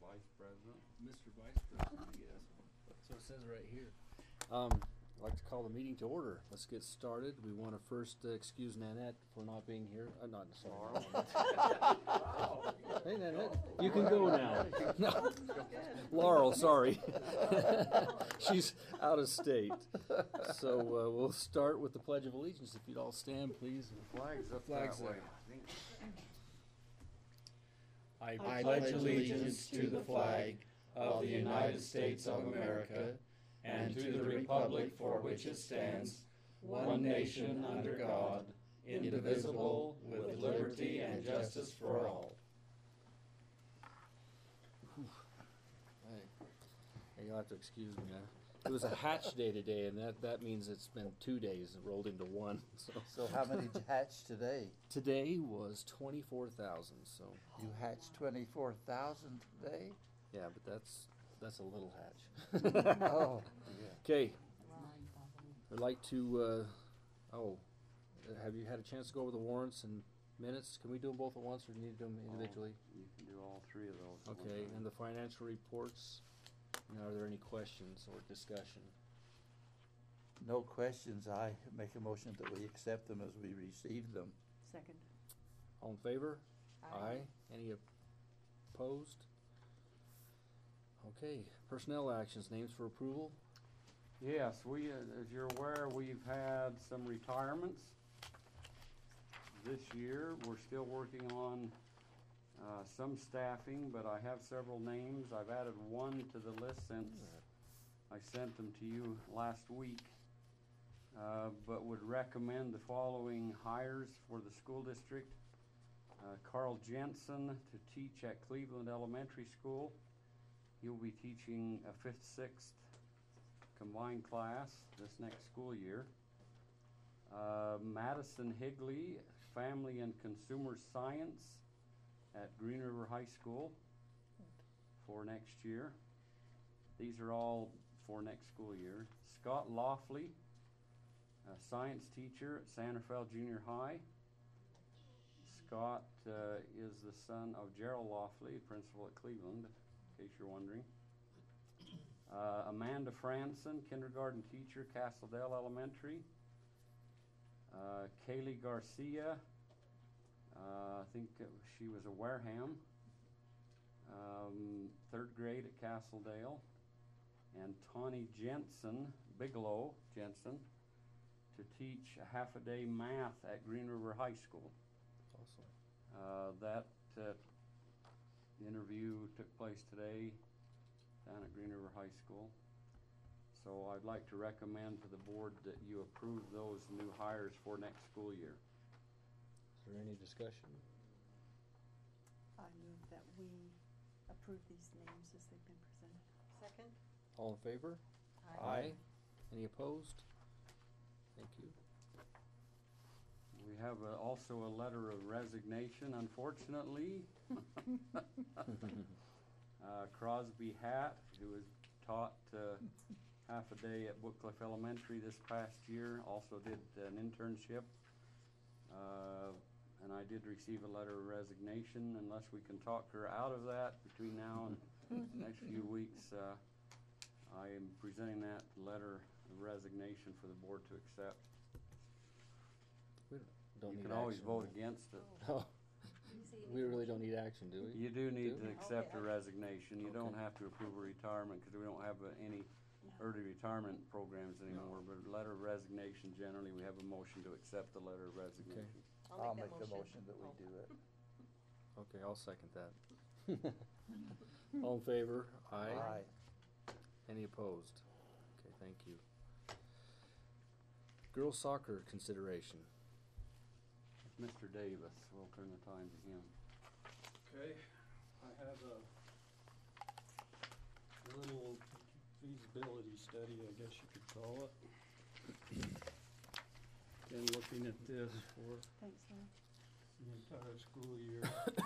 Vice President. Mr. Vice President, I guess. So it says right here. I'd like to call the meeting to order. Let's get started. We want to first excuse Nanette for not being here. Not sorry. Hey, Nanette, you can go now. No. Laurel, sorry. She's out of state. So we'll start with the Pledge of Allegiance. If you'd all stand, please. The flag's up Flag's that way. there. I think. I pledge allegiance to the flag of the United States of America and to the republic for which it stands, one nation under God, indivisible, with liberty and justice for all. Hey, you'll have to excuse me. It was a hatch day today, and that means it's been 2 days rolled into one. So how many hatched today? Today was 24,000. So You hatched 24,000 today? yeah, but that's a little hatch. Oh, Okay, I'd like to. Have you had a chance to go over the warrants and minutes? Can we do them both at once, or do you need to do them individually? You can do all three of those. at one Okay, time. and the financial reports. Now, are there any questions or discussion? no questions. I make a motion that we accept them as we received them. Second. All in favor? Aye. Any opposed? Okay, personnel actions, names for approval. Yes, we, as you're aware, we've had some retirements this year. We're still working on some staffing, but I have several names. I've added one to the list since I sent them to you last week, but would recommend the following hires for the school district. Carl Jensen to teach at Cleveland Elementary School. He'll be teaching a 5th, 6th combined class this next school year. Madison Higley, Family and Consumer Science at Green River High School for next year. These are all for next school year. Scott Laughley, a science teacher at Santa Fe Junior High. Scott is the son of Gerald Laughley, principal at Cleveland, in case you're wondering. Amanda Franson, kindergarten teacher, Castledale Elementary. Kaylee Garcia, I think she was a Wareham, 3rd grade at Castledale. And Tawny Jensen, Bigelow Jensen, to teach a half-a-day math at Green River High School. Awesome. That interview took place today down at Green River High School. So I'd like to recommend to the board that you approve those new hires for next school year. Is there any discussion? I move that we approve these names as they've been presented. Second? All in favor? Aye. Any opposed? Thank you. We have also a letter of resignation, unfortunately. Crosby Hatt, who was taught half a day at Woodcliff Elementary this past year, also did an internship. And I did receive a letter of resignation. Unless we can talk her out of that between now and the next few weeks, I am presenting that letter of resignation for the board to accept. We don't You need can always action, vote right? against it. Oh, we really don't need action, do we? You do need Do to we? accept a Okay. resignation. You don't Okay. have to approve a retirement because we don't have any early retirement programs anymore. But a letter of resignation, generally, we have a motion to accept the letter of resignation. I'll make the motion that we do it. Okay, I'll second that. All in favor? Aye. Any opposed? Okay, thank you. Girls soccer consideration. Mr. Davis, we'll turn the time to him. Okay, I have a little feasibility study, I guess you could call it. Been looking at this for Thanks, Lynn. the entire school year.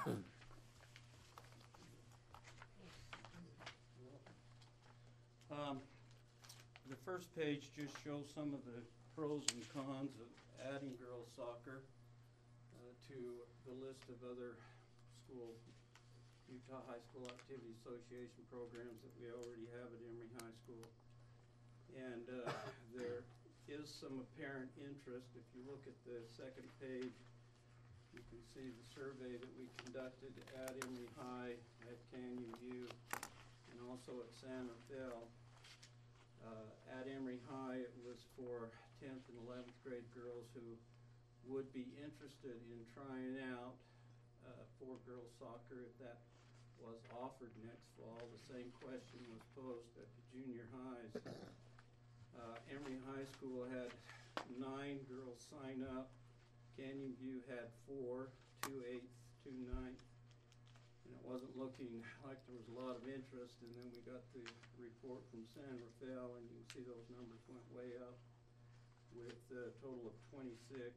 The first page just shows some of the pros and cons of adding girls soccer to the list of other school Utah High School Activity Association programs that we already have at Emory High School. And there is some apparent interest. If you look at the second page, you can see the survey that we conducted at Emory High, at Canyon View, and also at San Rafael. At Emory High, it was for 10th and 11th grade girls who would be interested in trying out for girls soccer if that was offered next fall. The same question was posed at the junior highs. Emory High School had 9 girls sign up. Canyon View had 4, 2 8th, 2 9th. And it wasn't looking like there was a lot of interest, and then we got the report from San Rafael, and you can see those numbers went way up with a total of 26,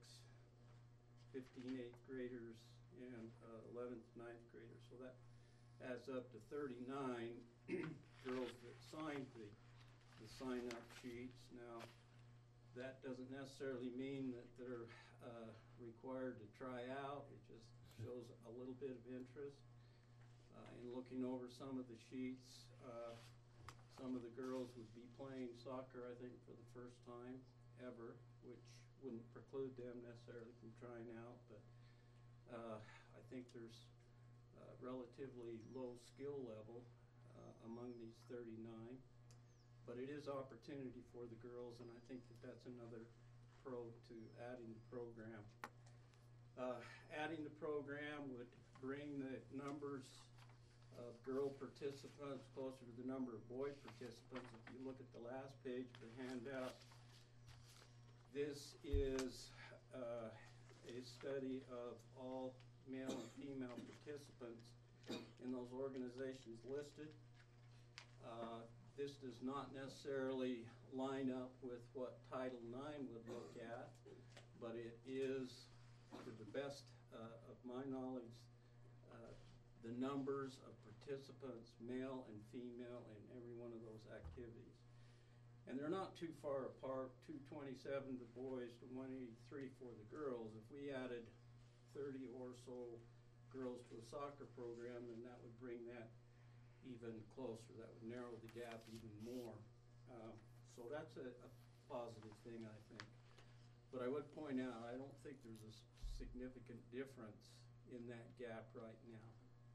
15 8th graders, and 11th, 9th graders. So that adds up to 39 girls that signed the sign-up sheets. Now, that doesn't necessarily mean that they're required to try out. It just shows a little bit of interest. In looking over some of the sheets, some of the girls would be playing soccer, I think, for the first time ever, which wouldn't preclude them necessarily from trying out, but I think there's relatively low skill level among these 39. But it is opportunity for the girls, and I think that that's another pro to adding the program. Adding the program would bring the numbers of girl participants closer to the number of boy participants. If you look at the last page of the handout, this is a study of all male and female participants in those organizations listed. This does not necessarily line up with what Title IX would look at, but it is, to the best of my knowledge, the numbers of participants, male and female, in every one of those activities. And they're not too far apart, 227 the boys to 183 for the girls. If we added 30 or so girls to a soccer program, then that would bring that even closer. That would narrow the gap even more. So that's a positive thing, I think. But I would point out, I don't think there's a significant difference in that gap right now.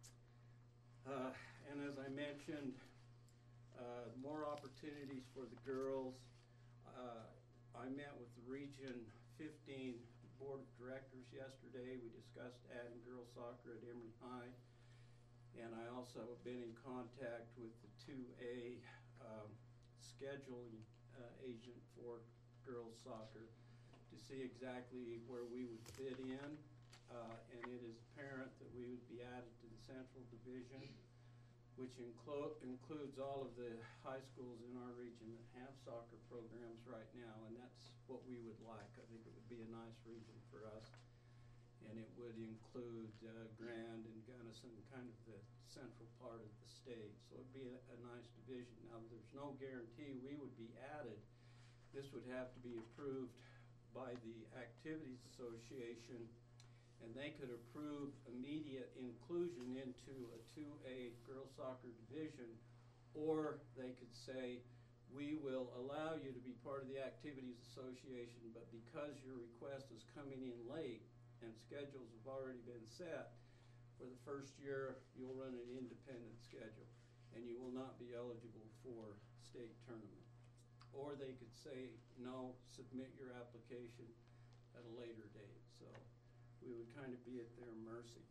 And as I mentioned, more opportunities for the girls. I met with the Region 15 Board of Directors yesterday. We discussed adding girls soccer at Emory High. And I also have been in contact with the 2A scheduling agent for girls soccer to see exactly where we would fit in. And it is apparent that we would be added to the Central Division, which includes all of the high schools in our region that have soccer programs right now. And that's what we would like. I think it would be a nice region for us. And it would include Grand and Gunnison, kind of the central part of the state. So it'd be a nice division. Now, there's no guarantee we would be added. This would have to be approved by the Activities Association, and they could approve immediate inclusion into a 2A girls soccer division, or they could say, we will allow you to be part of the Activities Association, but because your request is coming in late, and schedules have already been set, for the first year you'll run an independent schedule and you will not be eligible for state tournament. Or they could say, no, submit your application at a later date. So we would kind of be at their mercy.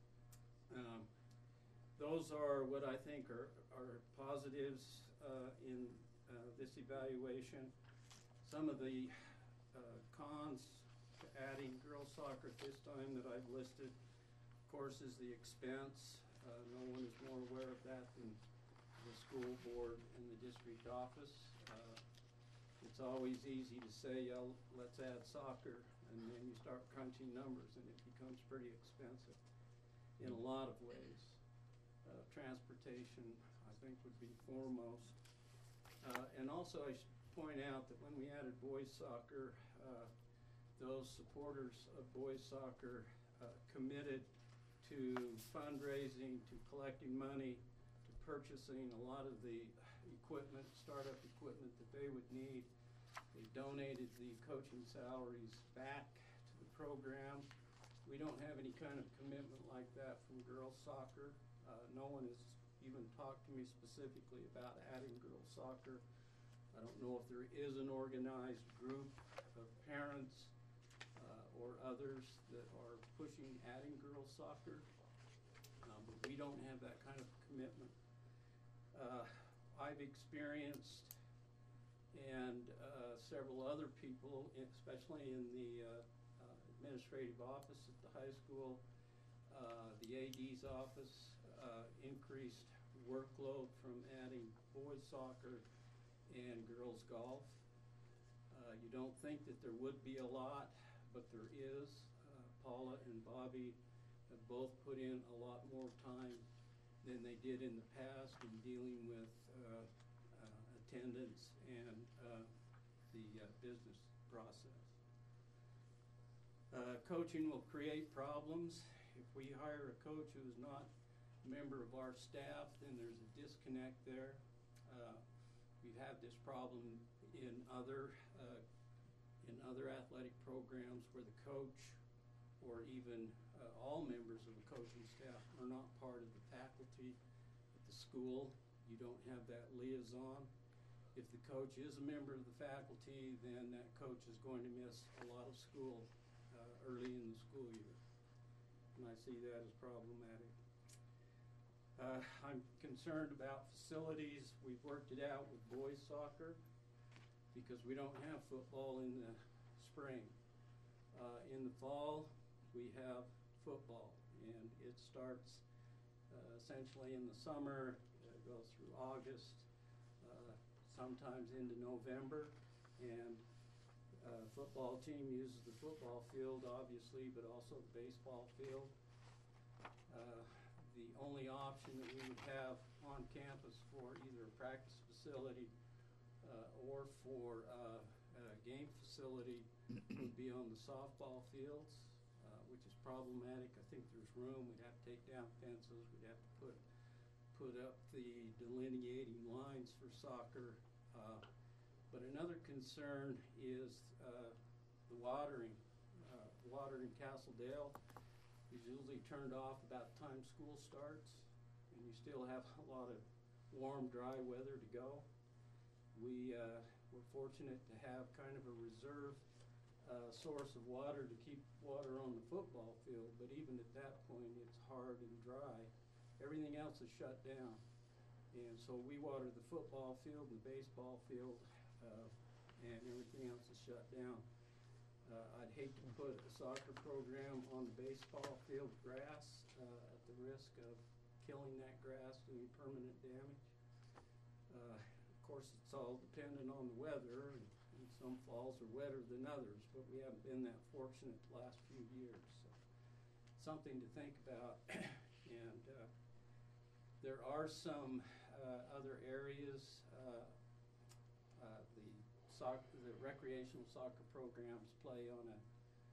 Those are what I think are positives in this evaluation. Some of the cons to adding girls soccer at this time that I've listed, of course, is the expense. No one is more aware of that than the school board and the district office. It's always easy to say, let's add soccer, and then you start crunching numbers and it becomes pretty expensive in a lot of ways. Transportation, I think, would be foremost. And also I should point out that when we added boys soccer, those supporters of boys soccer committed to fundraising, to collecting money, to purchasing a lot of the equipment, startup equipment that they would need. They donated the coaching salaries back to the program. We don't have any kind of commitment like that from girls soccer. No one has even talked to me specifically about adding girls soccer. I don't know if there is an organized group of parents or others that are pushing adding girls soccer, but we don't have that kind of commitment. I've experienced, and several other people, especially in the administrative office at the high school, the AD's office, increased workload from adding boys soccer and girls golf. You don't think that there would be a lot, but there is. Paula and Bobby have both put in a lot more time than they did in the past in dealing with attendance and the business process. Coaching will create problems. If we hire a coach who is not a member of our staff, then there's a disconnect there. We've had this problem in other athletic programs where the coach or even all members of the coaching staff are not part of the faculty at the school. You don't have that liaison. If the coach is a member of the faculty, then that coach is going to miss a lot of school early in the school year. And I see that as problematic. I'm concerned about facilities. We've worked it out with boys soccer because we don't have football in the spring. In the fall, we have football, and it starts essentially in the summer, goes through August, sometimes into November, and football team uses the football field, obviously, but also the baseball field. The only option that we would have on campus for either a practice facility or for a game facility would be on the softball fields, which is problematic. I think there's room. We'd have to take down fences. We'd have to put up the delineating lines for soccer. But another concern is the watering. Water in Castledale is usually turned off about the time school starts, and you still have a lot of warm, dry weather to go. We're fortunate to have kind of a reserve source of water to keep water on the football field, but even at that point, it's hard and dry. Everything else is shut down. And so we water the football field and the baseball field, and everything else is shut down. I'd hate to put a soccer program on the baseball field grass at the risk of killing that grass, doing permanent damage. Of course, it's all dependent on the weather, and some falls are wetter than others, but we haven't been that fortunate the last few years. So something to think about. And there are some other areas. The recreational soccer programs play on a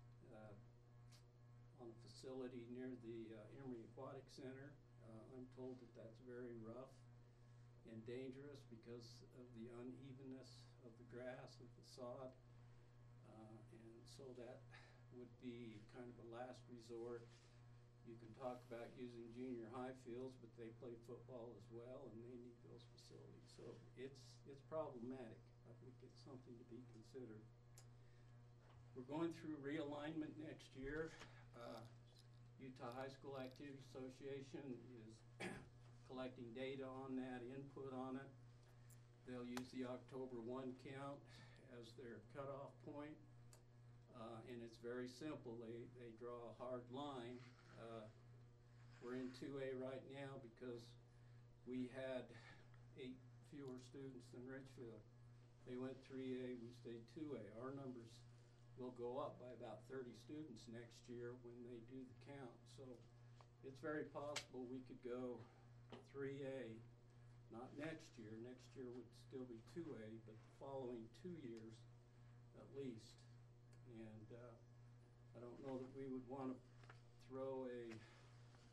facility near the Emory Aquatic Center. I'm told that that's very rough and dangerous because of the unevenness of the grass, of the sod, and so that would be kind of a last resort. You can talk about using junior high fields, but they play football as well, and they need those facilities. So it's problematic. I think it's something to be considered. We're going through realignment next year. Utah High School Activity Association is collecting data on that, input on it. They'll use the October 1 count as their cutoff point, and it's very simple. They draw a hard line. We're in 2A right now because we had 8 fewer students than Richfield. They went 3A, we stayed 2A. Our numbers will go up by about 30 students next year when they do the count. So it's very possible we could go 3A, not next year. Next year would still be 2A, but the following 2 years at least. And I don't know that we would want to throw a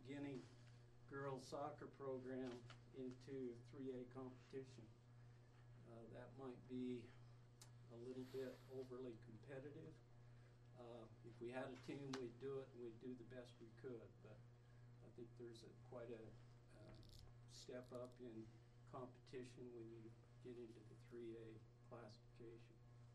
beginning girls soccer program into 3A competition. That might be a little bit overly competitive. If we had a team, we'd do it, and we'd do the best we could, but I think there's quite a step up in competition when you get into the 3A classification.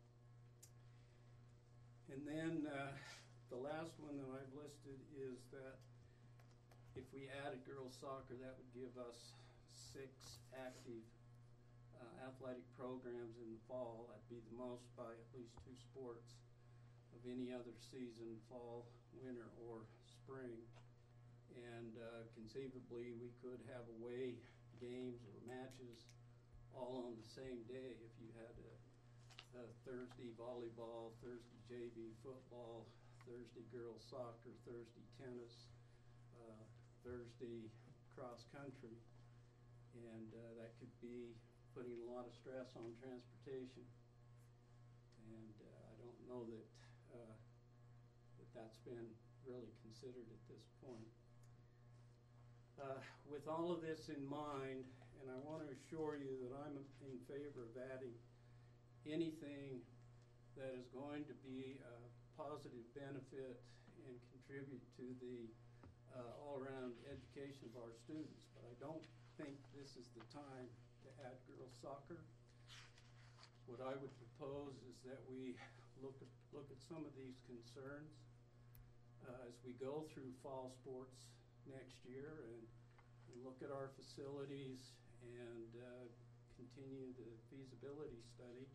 And then the last one that I've listed is that if we added girls soccer, that would give us 6 active athletic programs in the fall. That'd be the most by at least 2 sports of any other season, fall, winter, or spring. And conceivably, we could have away games or matches all on the same day. If you had a Thursday volleyball, Thursday JV football, Thursday girls soccer, Thursday tennis, Thursday cross country, and that could be putting a lot of stress on transportation. And I don't know that that's been really considered at this point. With all of this in mind, and I want to assure you that I'm in favor of adding anything that is going to be a positive benefit and contribute to the all-around education of our students, but I don't think this is the time to add girls soccer. What I would propose is that we look at some of these concerns as we go through fall sports next year, and look at our facilities and continue the feasibility study.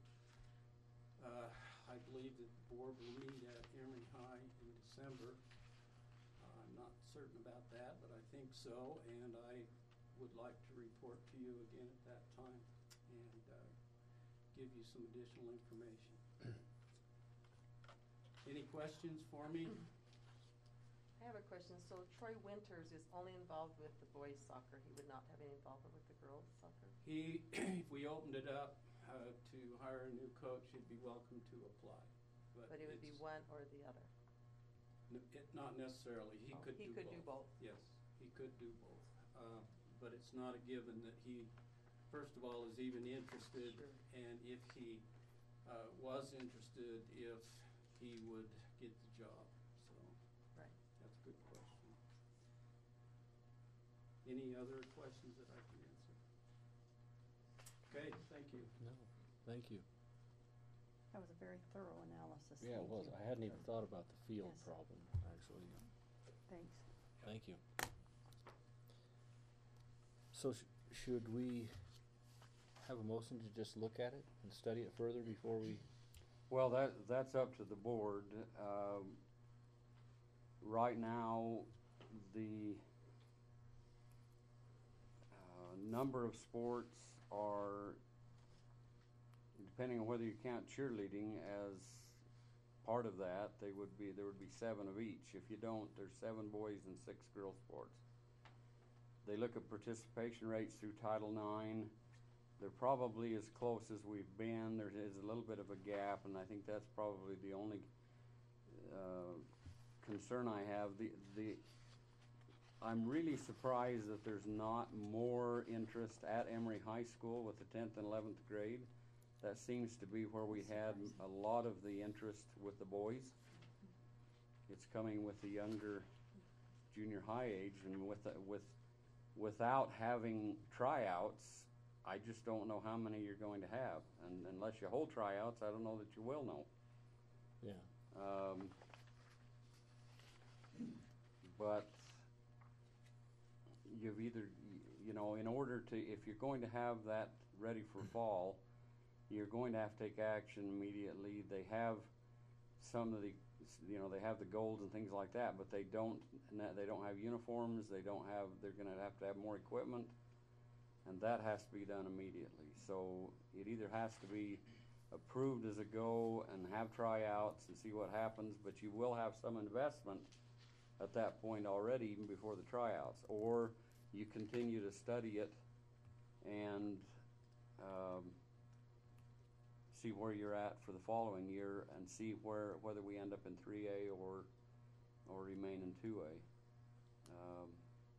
I believe that the board will meet at Emory High in December. I'm not certain about that, but I think so, and I would like to report to you again at that time and give you some additional information. Any questions for me? I have a question. So Troy Winters is only involved with the boys soccer. He would not have any involvement with the girls soccer? If we opened it up to hire a new coach, he'd be welcome to apply. But it would be one or the other? Not necessarily. He could do both. He could do both? Yes, he could do both. But it's not a given that he, first of all, is even interested. Sure. And if he was interested, if he would get the job. So Right. that's a good question. Any other questions that I can answer? Okay, thank you. No, thank you. That was a very thorough analysis. Yeah, it Thank was. you. I hadn't even thought about the field Yes. problem, actually. Thanks. Thank you. So should we have a motion to just look at it and study it further before we? Well, that's up to the board. Right now, the number of sports are, depending on whether you count cheerleading as part of that, there would be 7 of each. If you don't, there's 7 boys and 6 girls sports. They look at participation rates through Title IX. They're probably as close as we've been. There is a little bit of a gap, and I think that's probably the only concern I have. I'm really surprised that there's not more interest at Emory High School with the 10th and 11th grade. That seems to be where we had a lot of the interest with the boys. It's coming with the younger junior high age, and without having tryouts, I just don't know how many you're going to have. And unless you hold tryouts, I don't know that you will know. Yeah. But you've either, in order to, if you're going to have that ready for fall, you're going to have to take action immediately. They have some of the, they have the goals and things like that, but they don't have uniforms. They're going to have more equipment, and that has to be done immediately. So it either has to be approved as a go and have tryouts and see what happens, but you will have some investment at that point already, even before the tryouts, or you continue to study it and see where you're at for the following year and see whether we end up in 3A or remain in 2A.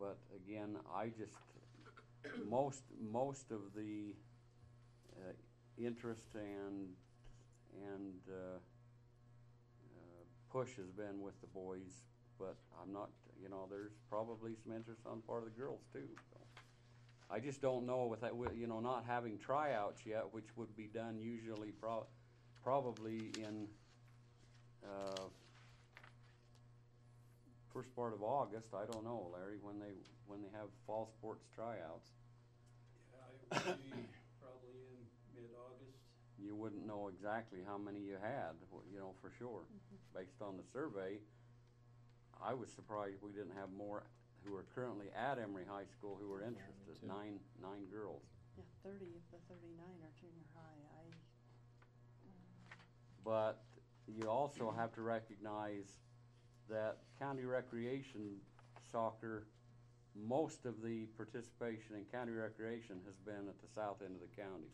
But again, I just, most of the interest and push has been with the boys, but I'm not, you know, there's probably some interest on the part of the girls too. So I just don't know with that, you know, not having tryouts yet, which would be done usually probably in first part of August. I don't know, Larry, when they have fall sports tryouts. Yeah, it would be probably in mid-August. You wouldn't know exactly how many you had, you know, for sure. Based on the survey, I was surprised we didn't have more who are currently at Emory High School who were interested. too. Nine girls. Yeah, 30 of the 39 are junior high. But you also have to recognize that county recreation soccer, most of the participation in county recreation has been at the south end of the county.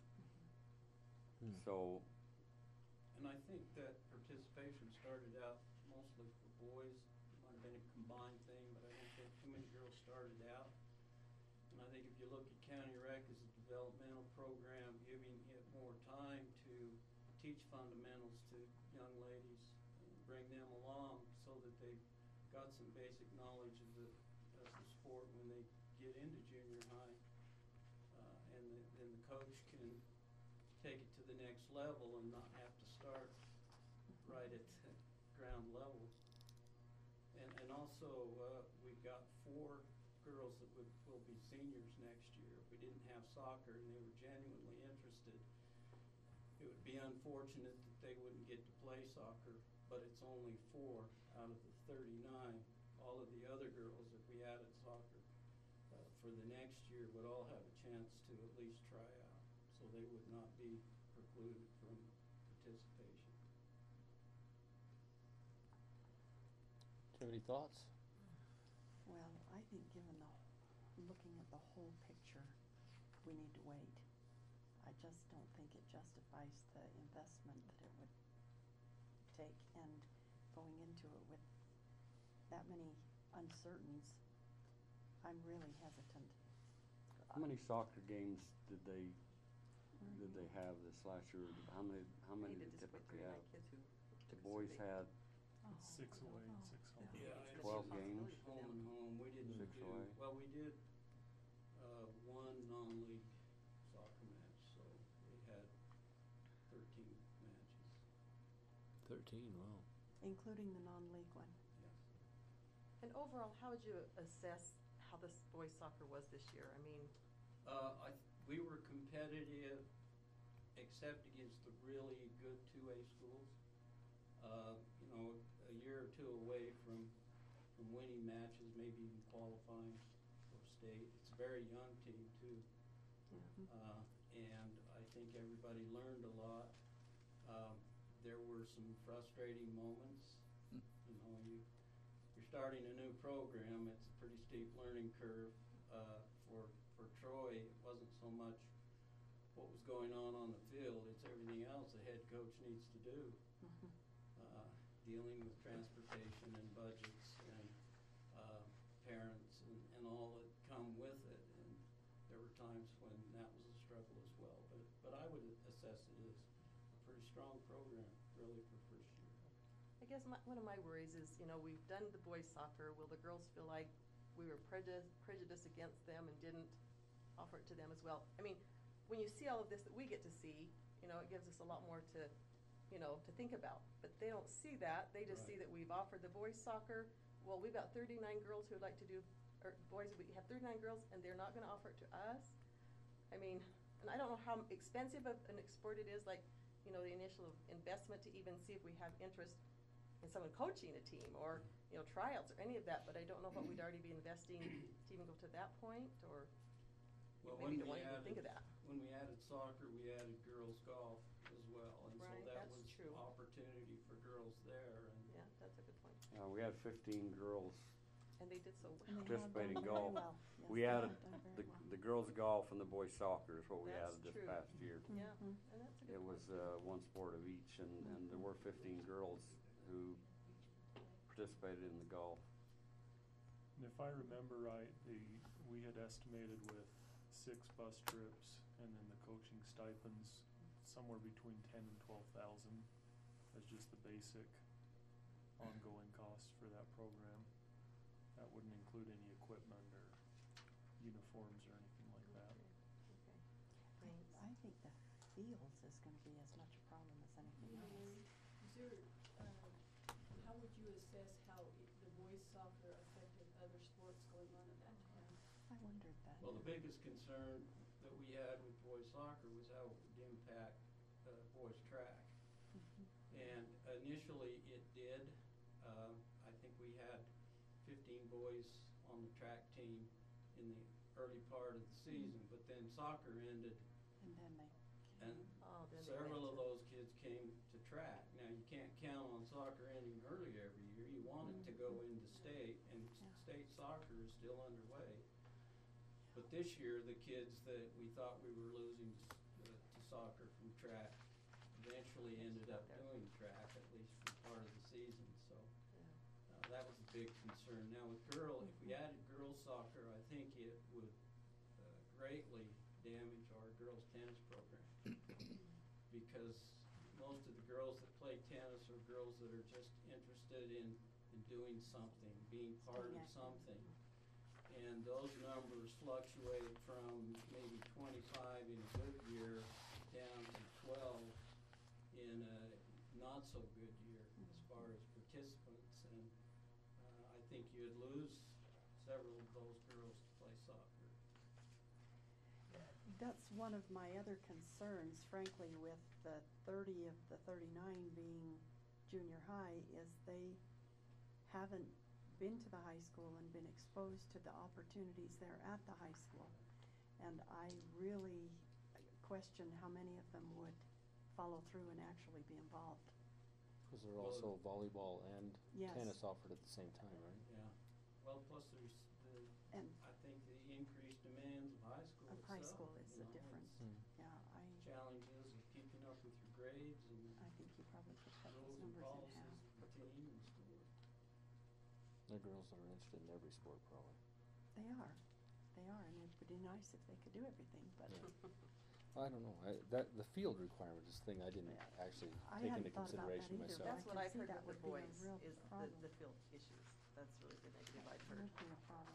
So, And I think that participation started out mostly for boys. It might have been a combined thing, but I don't think too many girls started out. And I think if you look at County Rec as a developmental program, giving it more time to teach fundamentals to young ladies, and bring them along so that they've got some basic knowledge of the sport when they get into junior high. And then the coach can take it to the next level and not have to start right at ground level. And also, we've got 4 girls that will be seniors next year. If we didn't have soccer and they were genuinely interested, it would be unfortunate that they wouldn't get to play soccer, but it's only 4 out of the 39. All of the other girls, if we added soccer for the next year, would all have a chance to at least try out. So they would not be precluded from participation. Do you have any thoughts? Well, I think looking at the whole picture, we need to wait. I just don't think it justifies the investment that it would take, and going into it with that many uncertainties, I'm really hesitant. how many soccer games did they have this last year? How many I did need they to just wait typically for my have? kids who The boys had 6 away and 6 home. Yeah, it's a 12 responsibility games. for Home them. and home, we didn't 6 do, away. well, we did one non-league soccer match, so we had 13 matches, 13, wow. Including the non-league one. yes. And overall, how would you assess how this boys soccer was this year? I mean, We were competitive, except against the really good 2A schools. You know, a year or 2 away from winning matches, maybe even qualifying for state. It's a very young team too. And I think everybody learned a lot. There were some frustrating moments. You know, you're starting a new program. It's a pretty steep learning curve. For Troy, it wasn't so much what was going on the field. It's everything else the head coach needs to do. Dealing with transportation and budgets and parents and all that come with it. And there were times when that was a struggle as well. But I would assess it as a pretty strong program, really, for first year. I guess one of my worries is, you know, we've done the boys soccer. Will the girls feel like we were prejudiced against them and didn't offer it to them as well? I mean, when you see all of this that we get to see, you know, it gives us a lot more to, you know, to think about. But they don't see that. They just see Right. that we've offered the boys soccer. Well, we've got 39 girls who would like to do, or boys, we have 39 girls, and they're not going to offer it to us. I mean, and I don't know how expensive of an sport it is, like, you know, the initial investment to even see if we have interest in someone coaching a team or, you know, tryouts or any of that, but I don't know what we'd already be investing to even go to that point, or Well, maybe when don't we want to even think of that. When we added soccer, we added girls golf as well. And Right, so that that's was true. opportunity for girls there. And Yeah, that's a good point. We had 15 girls. And they did so And well. they have Participate in done very golf. well. Yes, We they added have done very well. the girls golf and the boys soccer is what we That's added this true. past year. Yeah, Mhm. and that's a good It point. was one sport of each, and there were 15 girls who participated in the golf. And if I remember right, we had estimated with 6 bus trips and then the coaching stipends, somewhere between 10 and 12,000 as just the basic ongoing costs for that program. That wouldn't include any equipment or uniforms or anything like that. Thanks. I think the fields is gonna be as much a problem as anything else. Is there, how would you assess how the boys soccer affected other sports going on at that time? I wondered that. Well, the biggest concern that we had with boys soccer was how it would impact boys track. Mhm. And initially it did. I think we had 15 boys on the track team in the early part of the season, but then soccer ended And then they. and Oh, then they several went of those kids came to track. Now, you can't count on soccer ending early every year. You want it to go into state, and Yeah. state soccer is still underway. But this year, the kids that we thought we were losing to soccer from track eventually ended up doing track, at least for part of the season, so. That was a big concern. Now with if we added girls soccer, I think it would greatly damage our girls tennis program. Because most of the girls that play tennis are girls that are just interested in doing something, being part of something. And those numbers fluctuate from maybe 25 in a good year down to 12 in a not so good year as far as participants. And I think you'd lose several of those girls to play soccer. That's one of my other concerns, frankly, with the 30 of the 39 being junior high, is they haven't been to the high school and been exposed to the opportunities there at the high school. And I really question how many of them would follow through and actually be involved. Because they're also volleyball and Yes. tennis offered at the same time, right? Yeah. Well, plus there's And I think the increased demands of high school of itself. high school is you a know, different, Hmm. yeah, challenges of keeping up with your grades and I think you probably could cut those rules and numbers in policies half. of the team and school. They're girls that are interested in every sport, probably. They are, and it would be nice if they could do everything, but Yeah. I don't know. The field requirement is the thing I didn't actually I take hadn't into thought about that consideration either, myself. but I That's what can I've see heard that with the would be a boys, real is problem. the field issues. That's really the negative I've It heard. would be a problem.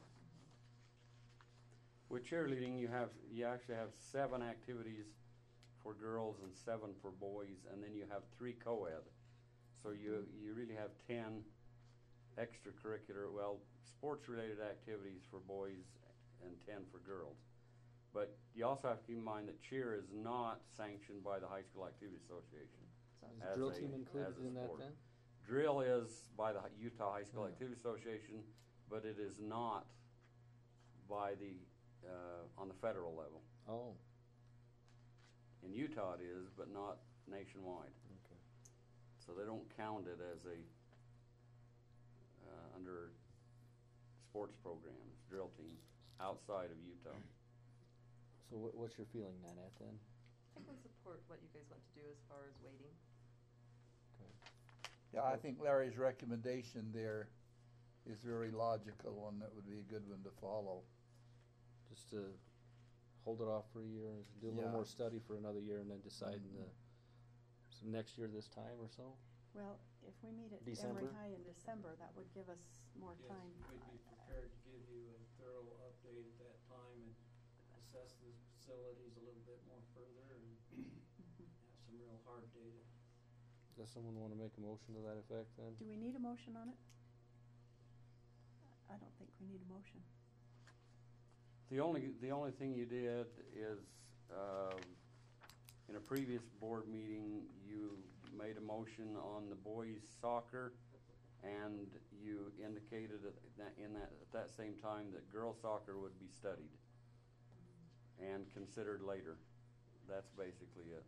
With cheerleading, you actually have 7 activities for girls and 7 for boys, and then you have 3 co-ed. So you really have 10 extracurricular, sports-related activities for boys and 10 for girls. But you also have to keep in mind that cheer is not sanctioned by the High School Activity Association. So Is as drill a- team as included a in that sport. then? Drill is by the Utah High School Yeah. Activity Association, but it is not by the, on the federal level. Oh, In Utah it is, but not nationwide. okay. So they don't count it as a, under sports programs, drill team, outside of Utah. So what's your feeling, Nanette, then? I can support what you guys want to do as far as waiting. Okay. Yeah, I think Larry's recommendation there is very logical, and that would be a good one to follow. Just to hold it off for a year, do a little Yeah. more study for another year, and then decide in the next year this time or so? Well, if we meet at December? Emory High in December, that would give us more Yes, time. we'd be prepared to give you a thorough update at that time and assess the facilities a little bit more further and Mhm. have some real hard data. Does someone want to make a motion to that effect then? Do we need a motion on it? I don't think we need a motion. The only thing you did is, in a previous board meeting, you made a motion on the boys soccer, and you indicated at that same time that girls soccer would be studied and considered later. That's basically it.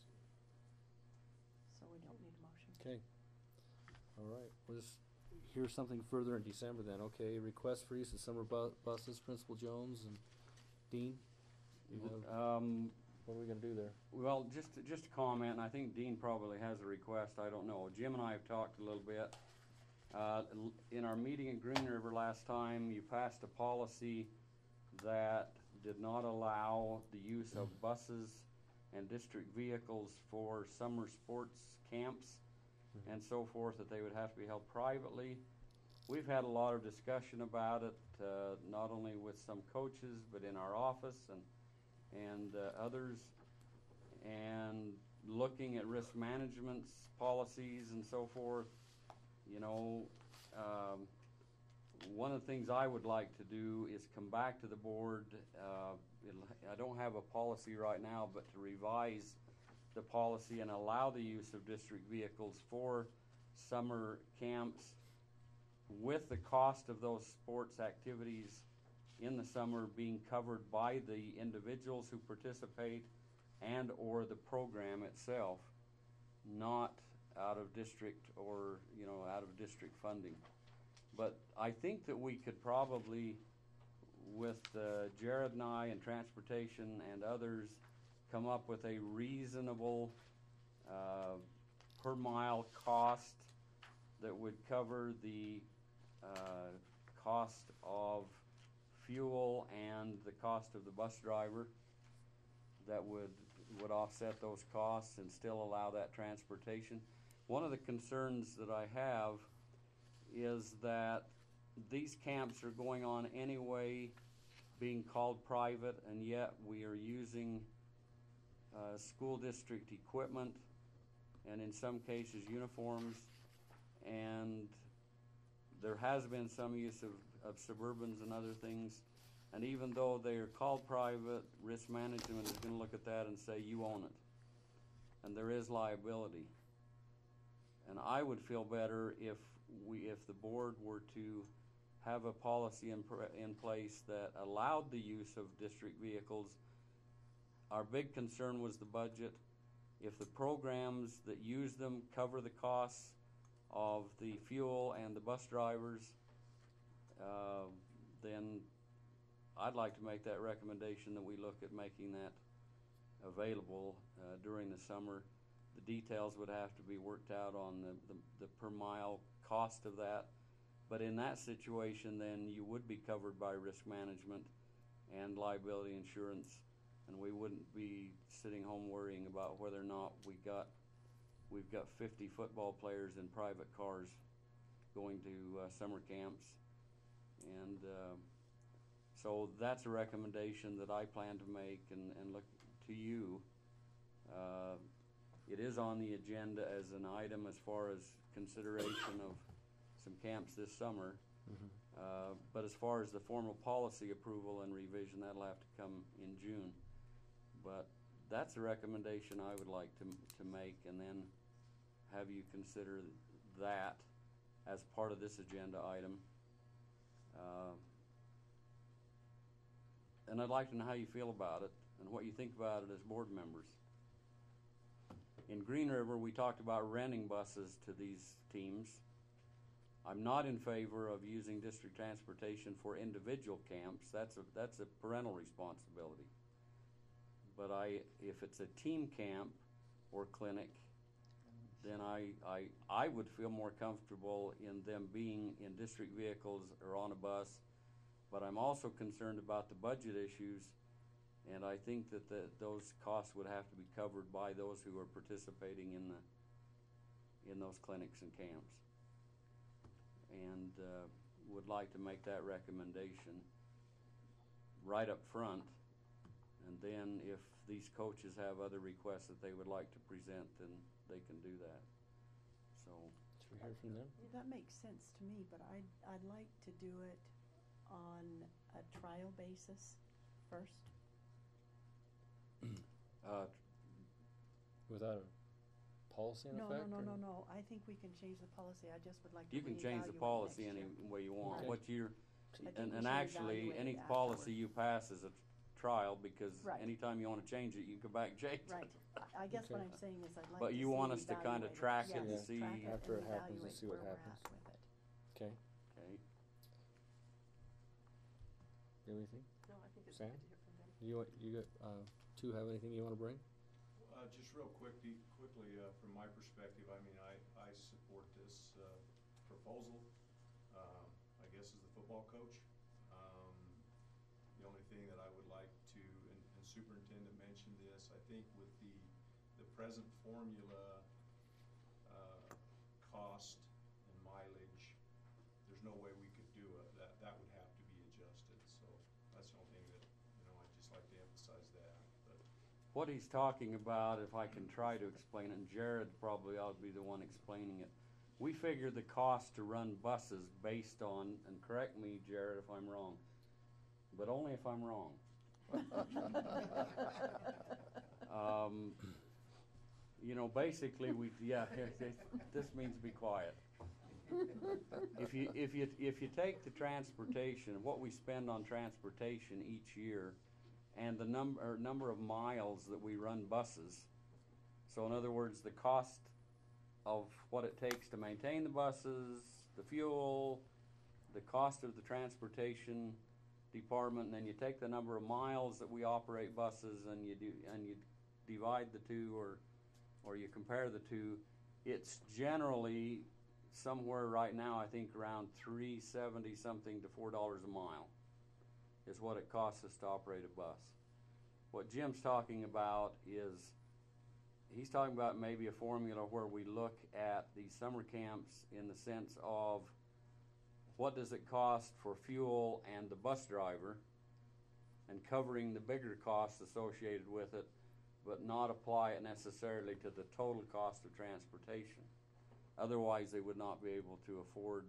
So we don't need a motion. Okay. All right. We'll just hear something further in December then. Okay, request for use of summer buses, Principal Jones and Dean? You have, what are we gonna do there? Well, just a comment, and I think Dean probably has a request, I don't know. Jim and I have talked a little bit, In our meeting in Green River last time, you passed a policy that did not allow the use of buses and district vehicles for summer sports camps and so forth, that they would have to be held privately. We've had a lot of discussion about it, not only with some coaches, but in our office and others, and looking at risk management policies and so forth. You know, one of the things I would like to do is come back to the board. I don't have a policy right now, but to revise the policy and allow the use of district vehicles for summer camps, with the cost of those sports activities in the summer being covered by the individuals who participate and or the program itself, not out of district or, you know, out of district funding. But I think that we could probably, with Jared and I and transportation and others, come up with a reasonable per mile cost that would cover the cost of fuel and the cost of the bus driver, that would offset those costs and still allow that transportation. One of the concerns that I have is that these camps are going on anyway, being called private, and yet we are using school district equipment and in some cases uniforms, and there has been some use of Suburbans and other things, and even though they are called private, risk management is going to look at that and say you own it, and there is liability. And I would feel better if the board were to have a policy in place that allowed the use of district vehicles. Our big concern was the budget. If the programs that use them cover the costs of the fuel and the bus drivers, then I'd like to make that recommendation that we look at making that available during the summer. The details would have to be worked out on the per mile cost of that. But in that situation, then you would be covered by risk management and liability insurance, and we wouldn't be sitting home worrying about whether or not we've got 50 football players in private cars going to summer camps. And so that's a recommendation that I plan to make and look to you. It is on the agenda as an item as far as consideration of some camps this summer. But as far as the formal policy approval and revision, that'll have to come in June. But that's a recommendation I would like to make, and then have you consider that as part of this agenda item. And I'd like to know how you feel about it and what you think about it as board members. In Green River, we talked about renting buses to these teams. I'm not in favor of using district transportation for individual camps. That's a parental responsibility. But if it's a team camp or clinic, then I would feel more comfortable in them being in district vehicles or on a bus. But I'm also concerned about the budget issues, and I think that those costs would have to be covered by those who are participating in those clinics and camps. And would like to make that recommendation right up front, and then if these coaches have other requests that they would like to present, then they can do that. So Should we hear from them? That makes sense to me, but I'd like to do it on a trial basis first. Without a policy in effect? No. I think we can change the policy. I just would like to you can change the reevaluate policy next any year. way you want. Right. What you're I think we and should actually evaluate any it policy afterward. you pass is a trial, because Right. anytime you want to change it, you can go back and change Right. it. I guess what Okay. I'm saying is I'd like to But you see want it us to kind of evaluated. track it Yes, and see track it after and it happens and evaluate see what where we're happens. at with it. Okay. Okay. You have anything? No, I think it's Sam? good to hear from them. You two have anything you want to bring? Just real quickly, from my perspective, I mean, I support this proposal, I guess, is the football coach. The only thing that I would like to, and Superintendent mentioned this, I think with the present formula, cost and mileage, there's no way we could do it. That would have to be adjusted. So that's the only thing that, I'd just like to emphasize that. But What he's talking about, if I can try to explain it, and Jared probably ought to be the one explaining it. We figure the cost to run buses based on, and correct me, Jared, if I'm wrong, but only if I'm wrong. Basically, this means be quiet. If you take the transportation, what we spend on transportation each year, and the number of miles that we run buses, so in other words, the cost of what it takes to maintain the buses, the fuel, the cost of the transportation department, and then you take the number of miles that we operate buses, and you divide the two, or you compare the two. It's generally somewhere right now, I think around $3.70 something to $4 a mile is what it costs us to operate a bus. What Jim's talking about is he's talking about maybe a formula where we look at these summer camps in the sense of what does it cost for fuel and the bus driver, and covering the bigger costs associated with it, but not apply it necessarily to the total cost of transportation. Otherwise, they would not be able to afford.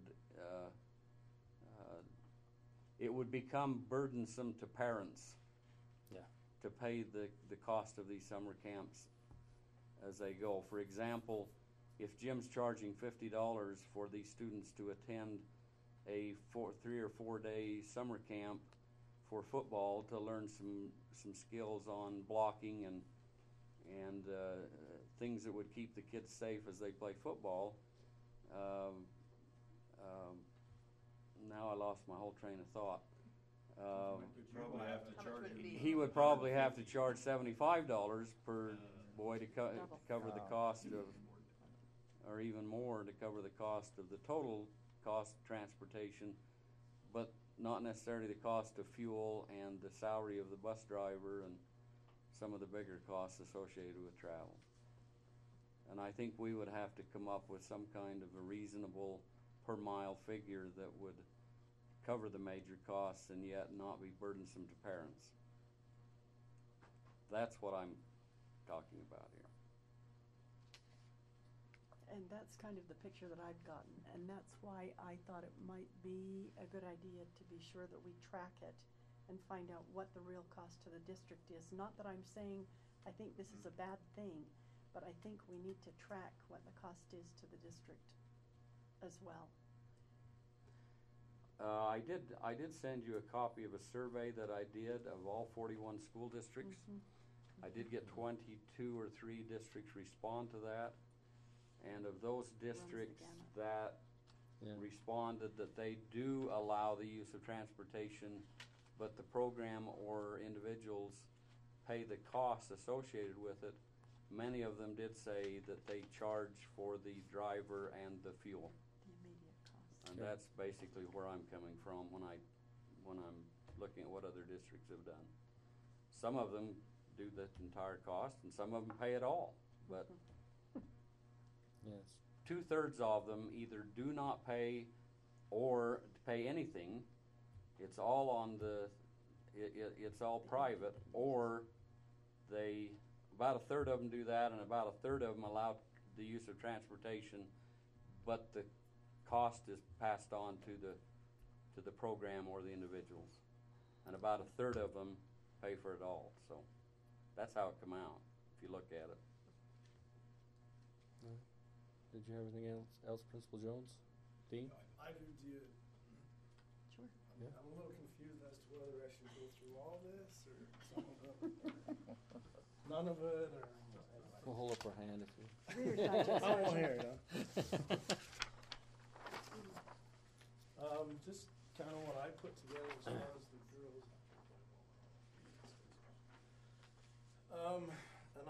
It would become burdensome to parents to pay the cost of these summer camps as they go. For example, if Jim's charging $50 for these students to attend a 3 or 4 day summer camp for football to learn some skills on blocking and things that would keep the kids safe as they play football. Now I lost my whole train of thought. He would probably have to charge $75 per boy to cover the cost of, or even more to cover the cost of the total cost of transportation, but not necessarily the cost of fuel and the salary of the bus driver and some of the bigger costs associated with travel. And I think we would have to come up with some kind of a reasonable per mile figure that would cover the major costs and yet not be burdensome to parents. That's what I'm talking about here. And that's kind of the picture that I've gotten, and that's why I thought it might be a good idea to be sure that we track it and find out what the real cost to the district is. Not that I'm saying I think this is a bad thing, but I think we need to track what the cost is to the district as well. I did send you a copy of a survey that I did of all 41 school districts. I did get 22 or 3 districts respond to that, and of those districts that responded that they do allow the use of transportation, but the program or individuals pay the costs associated with it, many of them did say that they charge for the driver and the fuel. And that's basically where I'm coming from when I'm looking at what other districts have done. Some of them do the entire cost, and some of them pay it all. But yes, 2/3 of them either do not pay or pay anything. It's all on it's all private, or about 1/3 of them do that, and about 1/3 of them allow the use of transportation, but the cost is passed on to the program or the individuals, and about 1/3 of them pay for it all. So that's how it come out if you look at it. Did you have anything else, Principal Jones? Dean? I do too. Sure. I'm a little confused as to whether I should go through all this or some of it, none of it, or. We'll hold up our hand if you. Reader's Digest. I won't hear it, just kind of what I put together as far as the girls. And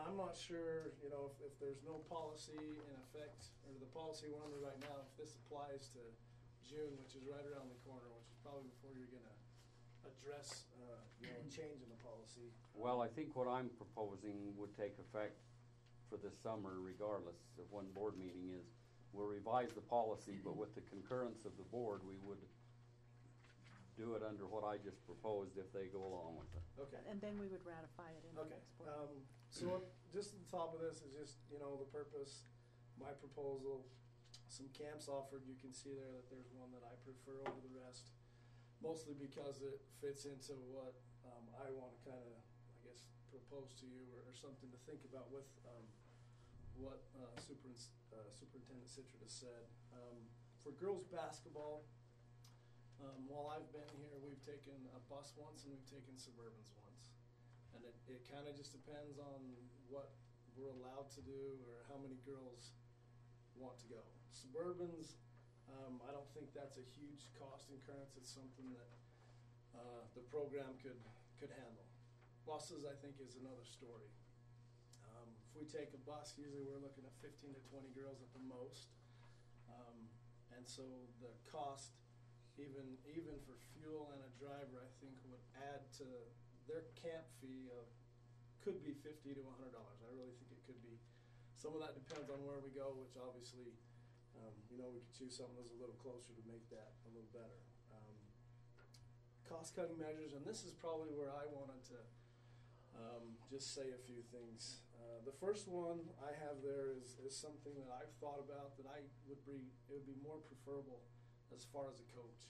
I'm not sure, you know, if there's no policy in effect, or the policy we're under right now, if this applies to June, which is right around the corner, which is probably before you're gonna address, you know, a change in the policy. Well, I think what I'm proposing would take effect for this summer regardless of when board meeting is. We'll revise the policy, but with the concurrence of the board, we would do it under what I just proposed if they go along with it. Okay. And then we would ratify it in the Okay, next board. so just at the top of this is just, you know, the purpose, my proposal, some camps offered, you can see there that there's one that I prefer over the rest, mostly because it fits into what, I wanna kinda, I guess, propose to you, or something to think about with, what, Superintendent Citrin has said. For girls' basketball, while I've been here, we've taken a bus once and we've taken Suburbans once. And it kind of just depends on what we're allowed to do or how many girls want to go. Suburbans, I don't think that's a huge cost incurrence. It's something that the program could handle. Buses, I think, is another story. If we take a bus, usually we're looking at 15 to 20 girls at the most. And so the cost, even for fuel and a driver, I think would add to their camp fee of, could be $50 to $100. I really think it could be. Some of that depends on where we go, which obviously, you know, we could choose something that's a little closer to make that a little better. Cost-cutting measures, and this is probably where I wanted to just say a few things. The first one I have there is something that I've thought about that it would be more preferable as far as a coach.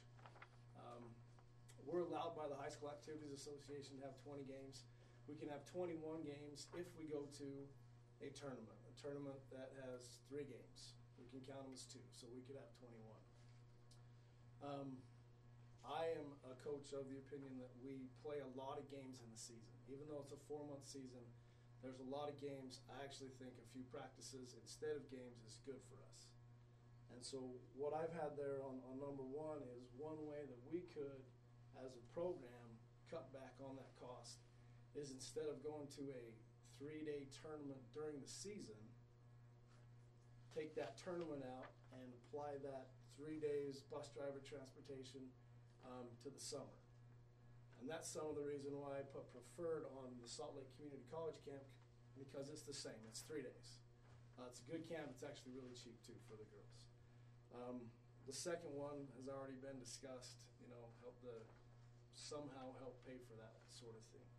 We're allowed by the High School Activities Association to have 20 games. We can have 21 games if we go to a tournament that has 3 games. We can count them as 2, so we could have 21. I am a coach of the opinion that we play a lot of games in the season. Even though it's a 4-month season, there's a lot of games. I actually think a few practices instead of games is good for us. And so what I've had there on number 1 is one way that we could, as a program, cut back on that cost is instead of going to a 3-day tournament during the season, take that tournament out and apply that 3 days bus driver transportation to the summer. And that's some of the reason why I put preferred on the Salt Lake Community College camp, because it's the same. It's 3 days. It's a good camp. It's actually really cheap too for the girls. The second one has already been discussed. You know, somehow help pay for that sort of thing.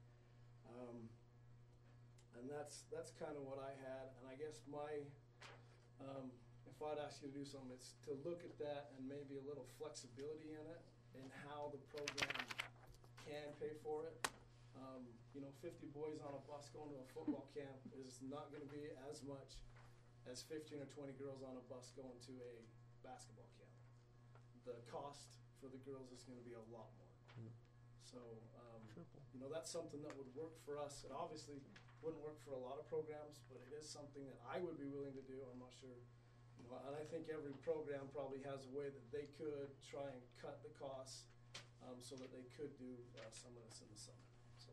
And that's kind of what I had. And I guess if I'd ask you to do something, it's to look at that and maybe a little flexibility in it and how the program can pay for it. You know, 50 boys on a bus going to a football camp is not going to be as much as 15 or 20 girls on a bus going to a basketball camp. The cost for the girls is going to be a lot more. So, you know, that's something that would work for us. It obviously wouldn't work for a lot of programs, but it is something that I would be willing to do. I'm not sure. You know, and I think every program probably has a way that they could try and cut the costs so that they could do some of this in the summer. So.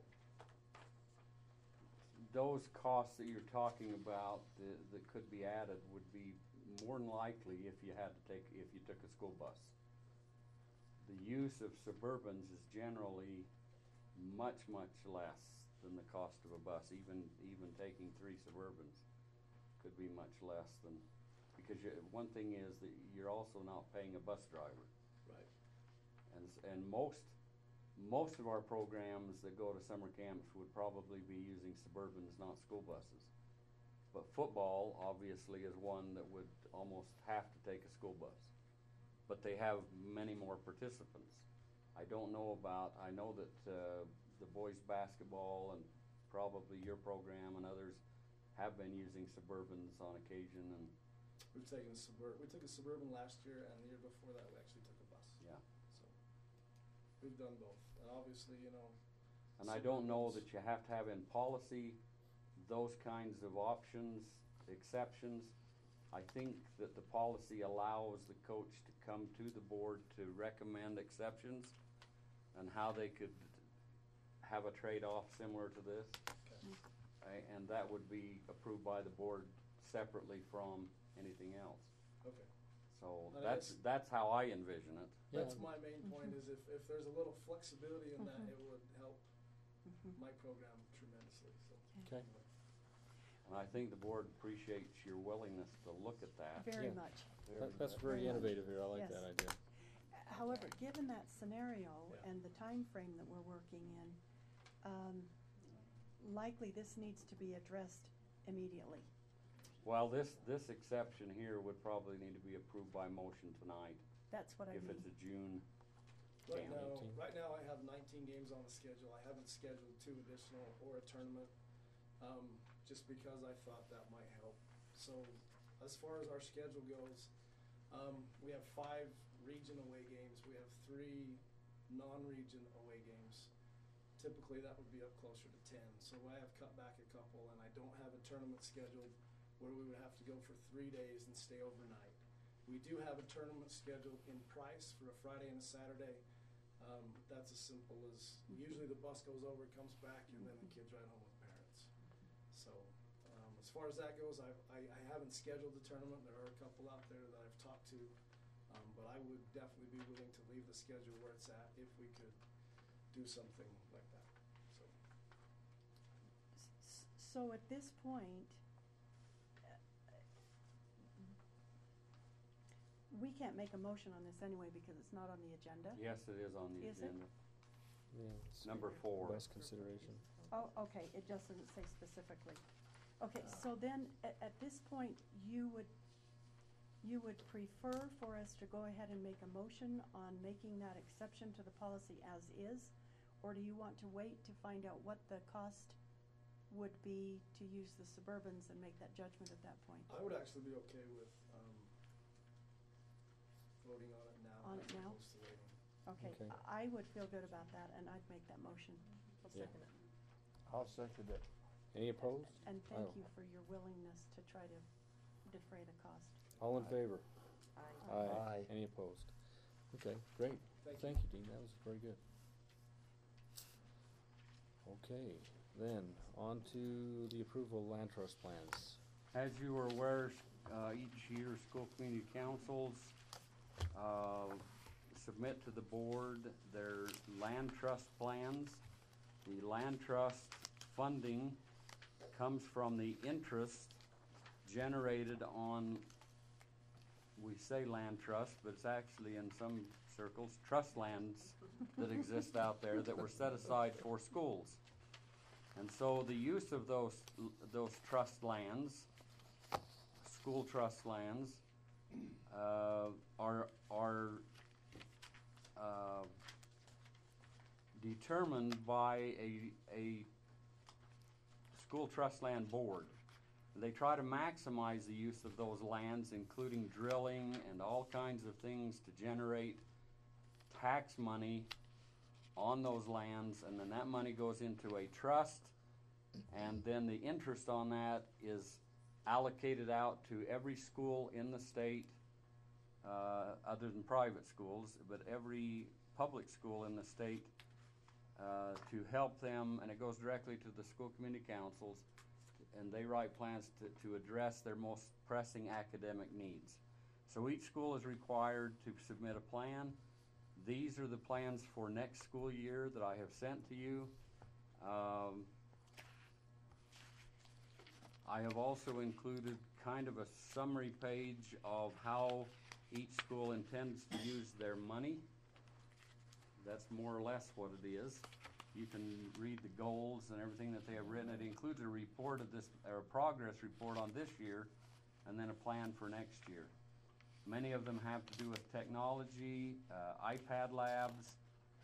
Those costs that you're talking about that could be added would be more than likely if you took a school bus. The use of Suburbans is generally much less than the cost of a bus. Even taking 3 Suburbans could be much less than, because one thing is that you're also not paying a bus driver. Right. And most of our programs that go to summer camps would probably be using Suburbans, not school buses. But football obviously is one that would almost have to take a school bus. But they have many more participants. I know that the boys basketball and probably your program and others have been using Suburbans on occasion. And we took a Suburban last year, and the year before that we actually took a bus. Yeah. So we've done both. And obviously, you know. And I don't know that you have to have in policy those kinds of options, exceptions. I think that the policy allows the coach to come to the board to recommend exceptions and how they could have a trade-off similar to this. Okay. and that would be approved by the board separately from anything else. Okay. So And that's how I envision it. That's my main point, is if there's a little flexibility in that, it would help my program tremendously, so. Okay. And I think the board appreciates your willingness to look at that. Very Yeah. much. That's very Very much. innovative here, I like Yes. that idea. However, given that scenario Yeah. and the time frame that we're working in, likely this needs to be addressed immediately. Well, this exception here would probably need to be approved by motion tonight, That's what I if mean. it's a June. Right game. now, 18. right now I have 19 games on the schedule. I haven't scheduled 2 additional or a tournament, just because I thought that might help. So as far as our schedule goes, we have 5 region away games. We have 3 non-region away games. Typically that would be up closer to 10. So I have cut back a couple, and I don't have a tournament scheduled where we would have to go for 3 days and stay overnight. We do have a tournament scheduled in Price for a Friday and a Saturday. That's as simple as, usually the bus goes over, comes back, and then the kids ride home with parents. So as far as that goes, I haven't scheduled the tournament. There are a couple out there that I've talked to, but I would definitely be willing to leave the schedule where it's at if we could do something like that. So at this point, we can't make a motion on this anyway because it's not on the agenda? Yes, it is on the Is it? agenda. Yeah, it's Number 4. bus consideration. Oh, okay, it just doesn't say specifically. Okay, so then, at this point, you would prefer for us to go ahead and make a motion on making that exception to the policy as is? Or do you want to wait to find out what the cost would be to use the Suburbans and make that judgment at that point? I would actually be okay with voting on it now. On it as now? opposed to waiting. Okay, Okay. I would feel good about that, and I'd make that motion. I'll Yeah. second it. I'll second it. Any opposed? And thank Oh. you for your willingness to try to defray the cost. All in favor? Aye. Aye. Any opposed? Okay, great. Thank you. Dean, that was very good. Okay, then, on to the approval of land trust plans. As you are aware, each year, school community councils submit to the board their land trust plans. The land trust funding comes from the interest generated on, we say land trust, but it's actually in some circles, trust lands that exist out there that were set aside for schools. And so the use of those trust lands, school trust lands, are determined by a school trust land board. They try to maximize the use of those lands, including drilling and all kinds of things to generate tax money on those lands, and then that money goes into a trust, and then the interest on that is allocated out to every school in the state, other than private schools, but every public school in the state, to help them, and it goes directly to the school community councils, and they write plans to address their most pressing academic needs. So each school is required to submit a plan. These are the plans for next school year that I have sent to you. I have also included kind of a summary page of how each school intends to use their money. That's more or less what it is. You can read the goals and everything that they have written. It includes a report of this, or a progress report on this year, and then a plan for next year. Many of them have to do with technology, iPad labs.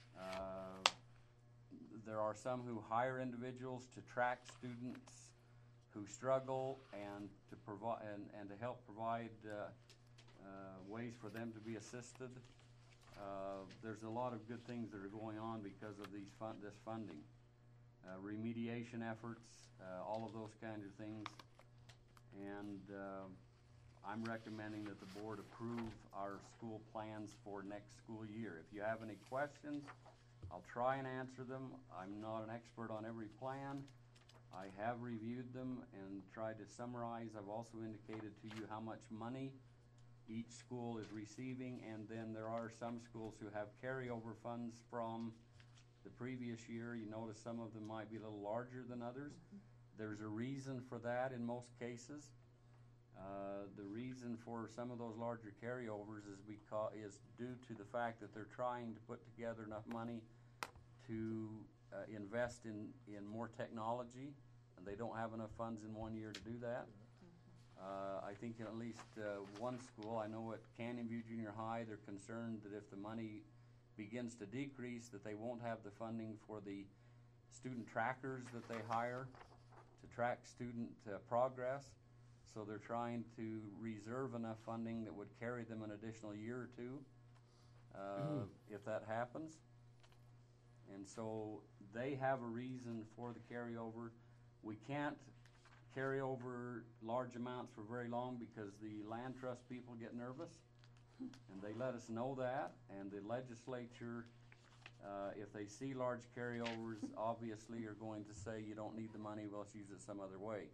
There are some who hire individuals to track students who struggle and to provide and to help provide ways for them to be assisted. There's a lot of good things that are going on because of this funding. Remediation efforts, all of those kinds of things. And I'm recommending that the board approve our school plans for next school year. If you have any questions, I'll try and answer them. I'm not an expert on every plan. I have reviewed them and tried to summarize. I've also indicated to you how much money each school is receiving, and then there are some schools who have carryover funds from the previous year. You notice some of them might be a little larger than others. There's a reason for that in most cases. The reason for some of those larger carryovers is due to the fact that they're trying to put together enough money to invest in more technology, and they don't have enough funds in one year to do that. I think at least one school, I know at Canyon View Junior High, they're concerned that if the money begins to decrease, that they won't have the funding for the student trackers that they hire to track student progress. So they're trying to reserve enough funding that would carry them an additional year or two if that happens. And so they have a reason for the carryover. We can't carry over large amounts for very long because the land trust people get nervous, and they let us know that, and the legislature, if they see large carryovers, obviously are going to say you don't need the money, well, let's use it some other way.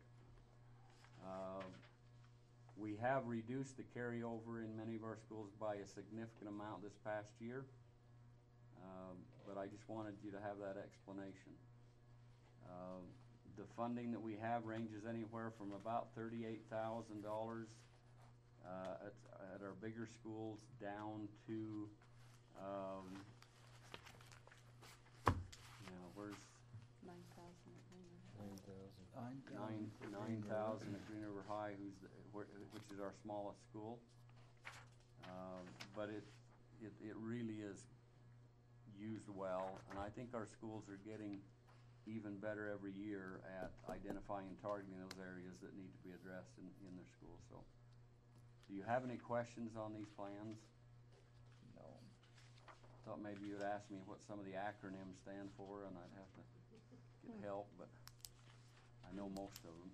We have reduced the carryover in many of our schools by a significant amount this past year, but I just wanted you to have that explanation. The funding that we have ranges anywhere from about $38,000 at our bigger schools down to, where's 9,000 at Green River. 9,000 at Green River High, which is our smallest school. But it really is used well, and I think our schools are getting even better every year at identifying and targeting those areas that need to be addressed in their schools. So, do you have any questions on these plans? No. Thought maybe you'd ask me what some of the acronyms stand for, and I'd have to get help, but I know most of them.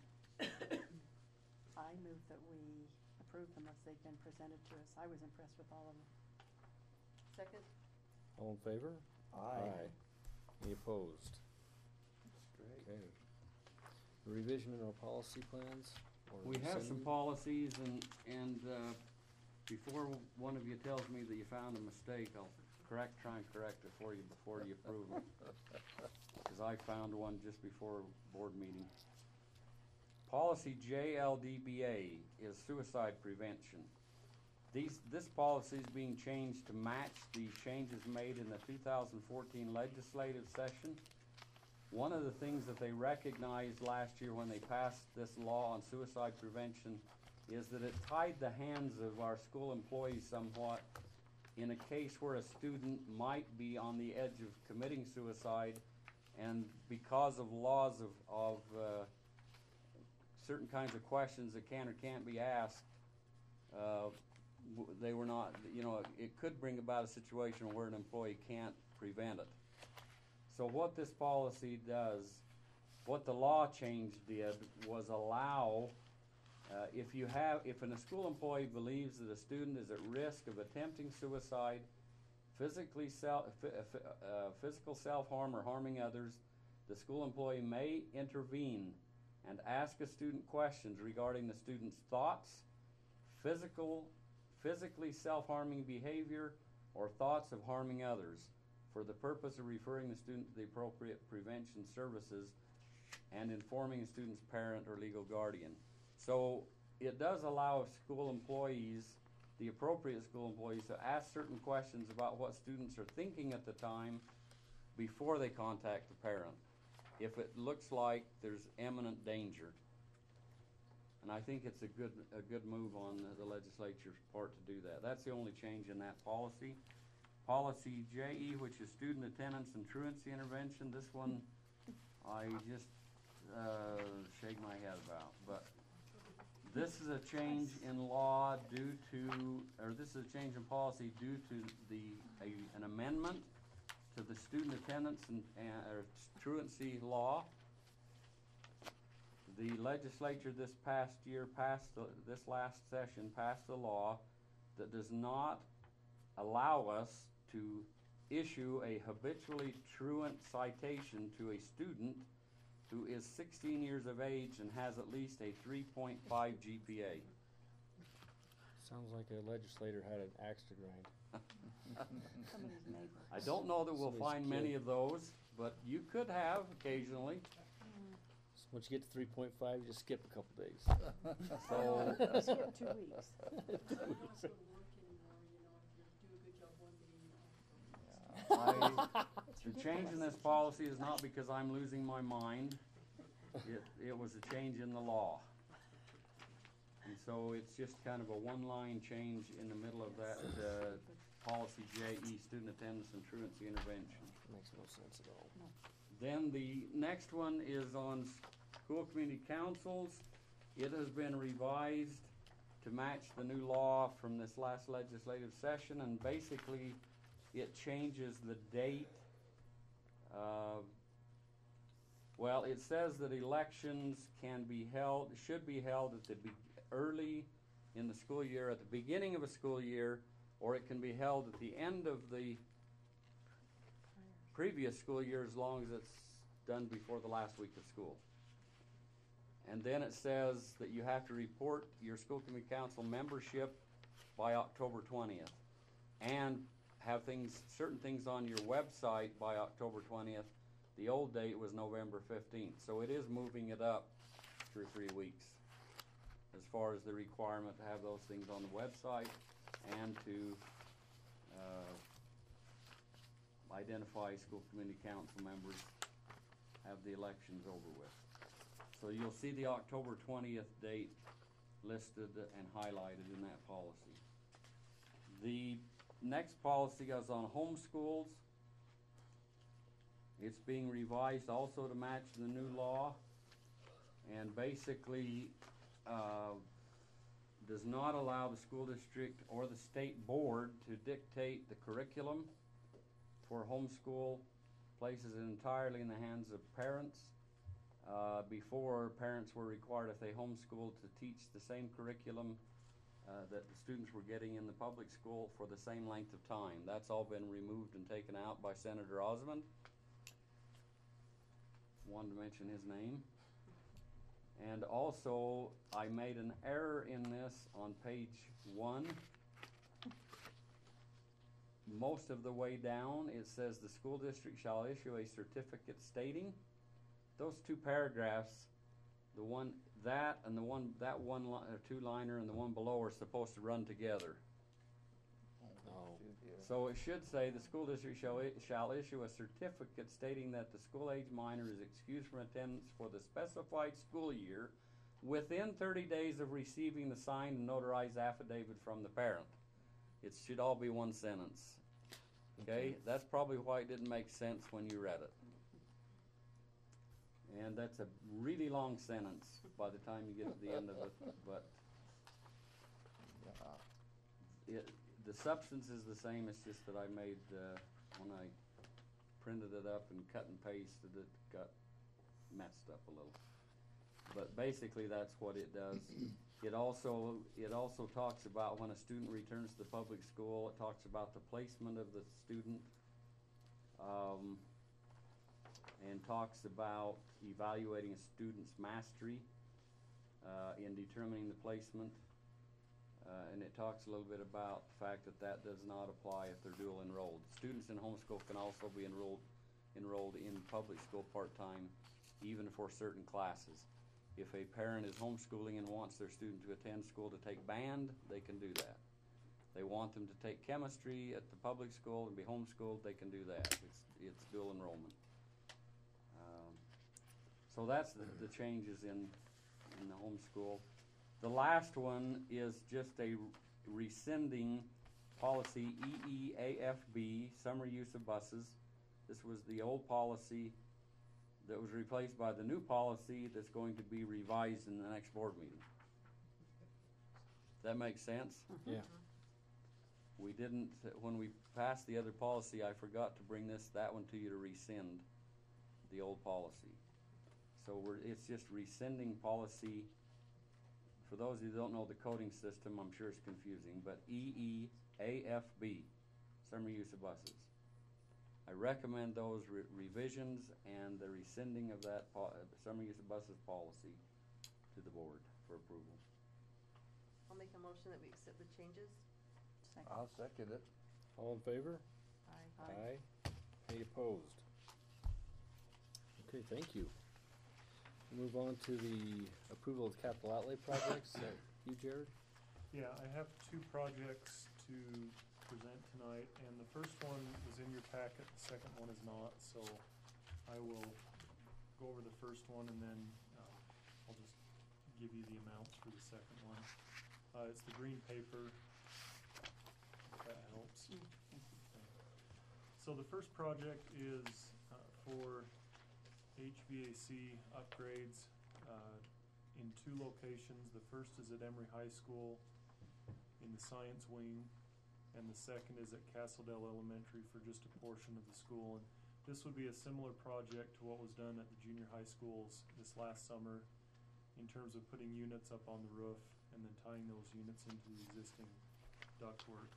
I move that we approve them as they've been presented to us. I was impressed with all of them. Second? All in favor? Aye. Any opposed? Okay. Revision in our policy plans? Or We have some rescinding? policies, and before one of you tells me that you found a mistake, I'll try and correct it for you before you approve them. Because I found one just before board meeting. Policy JLDBA is suicide prevention. This policy is being changed to match the changes made in the 2014 legislative session. One of the things that they recognized last year when they passed this law on suicide prevention is that it tied the hands of our school employees somewhat in a case where a student might be on the edge of committing suicide, and because of laws of certain kinds of questions that can or can't be asked, they were not, it could bring about a situation where an employee can't prevent it. So what this policy does, what the law change did, was allow, if a school employee believes that a student is at risk of attempting suicide, physical self-harm or harming others, the school employee may intervene and ask a student questions regarding the student's thoughts, physically self-harming behavior, or thoughts of harming others, for the purpose of referring the student to the appropriate prevention services and informing the student's parent or legal guardian. So it does allow school employees, the appropriate school employees, to ask certain questions about what students are thinking at the time before they contact the parent, if it looks like there's imminent danger. And I think it's a good move on the legislature's part to do that. That's the only change in that policy. Policy JE, which is student attendance and truancy intervention, this one I just shake my head about. But this is a change in law this is a change in policy due to an amendment to the student attendance and truancy law. The legislature this past year this last session passed a law that does not allow us to issue a habitually truant citation to a student who is 16 years of age and has at least a 3.5 GPA. Sounds like a legislator had an axe to grind. Somebody's neighbor. I don't know that we'll Somebody's find many kid. of those, but you could have occasionally. So once you get to 3.5, you just skip a couple days. So, Skip 2 weeks. You're not gonna work anymore, you know, if you do a good job one day, you know. the change in this policy is not because I'm losing my mind. It was a change in the law. And so it's just kind of a one-line change in the middle of that policy JE, student attendance and truancy intervention. Makes no sense at all. Then the next one is on school community councils. It has been revised to match the new law from this last legislative session, and basically it changes the date. Well, it says that elections should be held at the early in the school year, at the beginning of a school year, or it can be held at the end of the previous school year as long as it's done before the last week of school. And then it says that you have to report your school committee council membership by October 20th and have certain things on your website by October 20th. The old date was November 15th, so it is moving it up 2 or 3 weeks as far as the requirement to have those things on the website and to identify school committee council members, have the elections over with. So you'll see the October 20th date listed and highlighted in that policy. The next policy is on homeschools. It's being revised also to match the new law, and basically does not allow the school district or the state board to dictate the curriculum for homeschool, places it entirely in the hands of parents. Before, parents were required, if they homeschooled, to teach the same curriculum that the students were getting in the public school for the same length of time. That's all been removed and taken out by Senator Osmond. Wanted to mention his name. And also, I made an error in this on page 1. Most of the way down, it says the school district shall issue a certificate stating. Those 2 paragraphs, the one that and the one that one 2-liner and the one below are supposed to run together. So it should say the school district shall issue a certificate stating that the school-age minor is excused from attendance for the specified school year within 30 days of receiving the signed and notarized affidavit from the parent. It should all be one sentence. Okay? That's probably why it didn't make sense when you read it. And that's a really long sentence by the time you get to the end of it, but the substance is the same. It's just that I made, when I printed it up and cut and pasted it, got messed up a little. But basically that's what it does. It also talks about when a student returns to the public school, it talks about the placement of the student, and talks about evaluating a student's mastery in determining the placement. And it talks a little bit about the fact that that does not apply if they're dual enrolled. Students in homeschool can also be enrolled in public school part-time, even for certain classes. If a parent is homeschooling and wants their student to attend school to take band, they can do that. They want them to take chemistry at the public school and be homeschooled, they can do that. It's dual enrollment. So that's the changes in the homeschool. The last one is just a rescinding policy EEAFB, summer use of buses. This was the old policy that was replaced by the new policy that's going to be revised in the next board meeting. That makes sense? Yeah. We didn't, when we passed the other policy, I forgot to bring that one to you to rescind the old policy. So it's just rescinding policy. For those of you who don't know the coding system, I'm sure it's confusing, but EEAFB, summer use of buses. I recommend those revisions and the rescinding of that summer use of buses policy to the board for approval. I'll make a motion that we accept the changes. Second. I'll second it. All in favor? Aye. Any opposed? Okay, thank you. Move on to the approval of capital outlay projects. You, Jared? Yeah, I have 2 projects to present tonight, and the first one is in your packet, the second one is not, so I will go over the first one and then I'll just give you the amounts for the second one. It's the green paper, if that helps. So the first project is for HVAC upgrades in 2 locations. The first is at Emory High School in the science wing, and the second is at Castledale Elementary for just a portion of the school. And this would be a similar project to what was done at the junior high schools this last summer in terms of putting units up on the roof and then tying those units into the existing ductwork.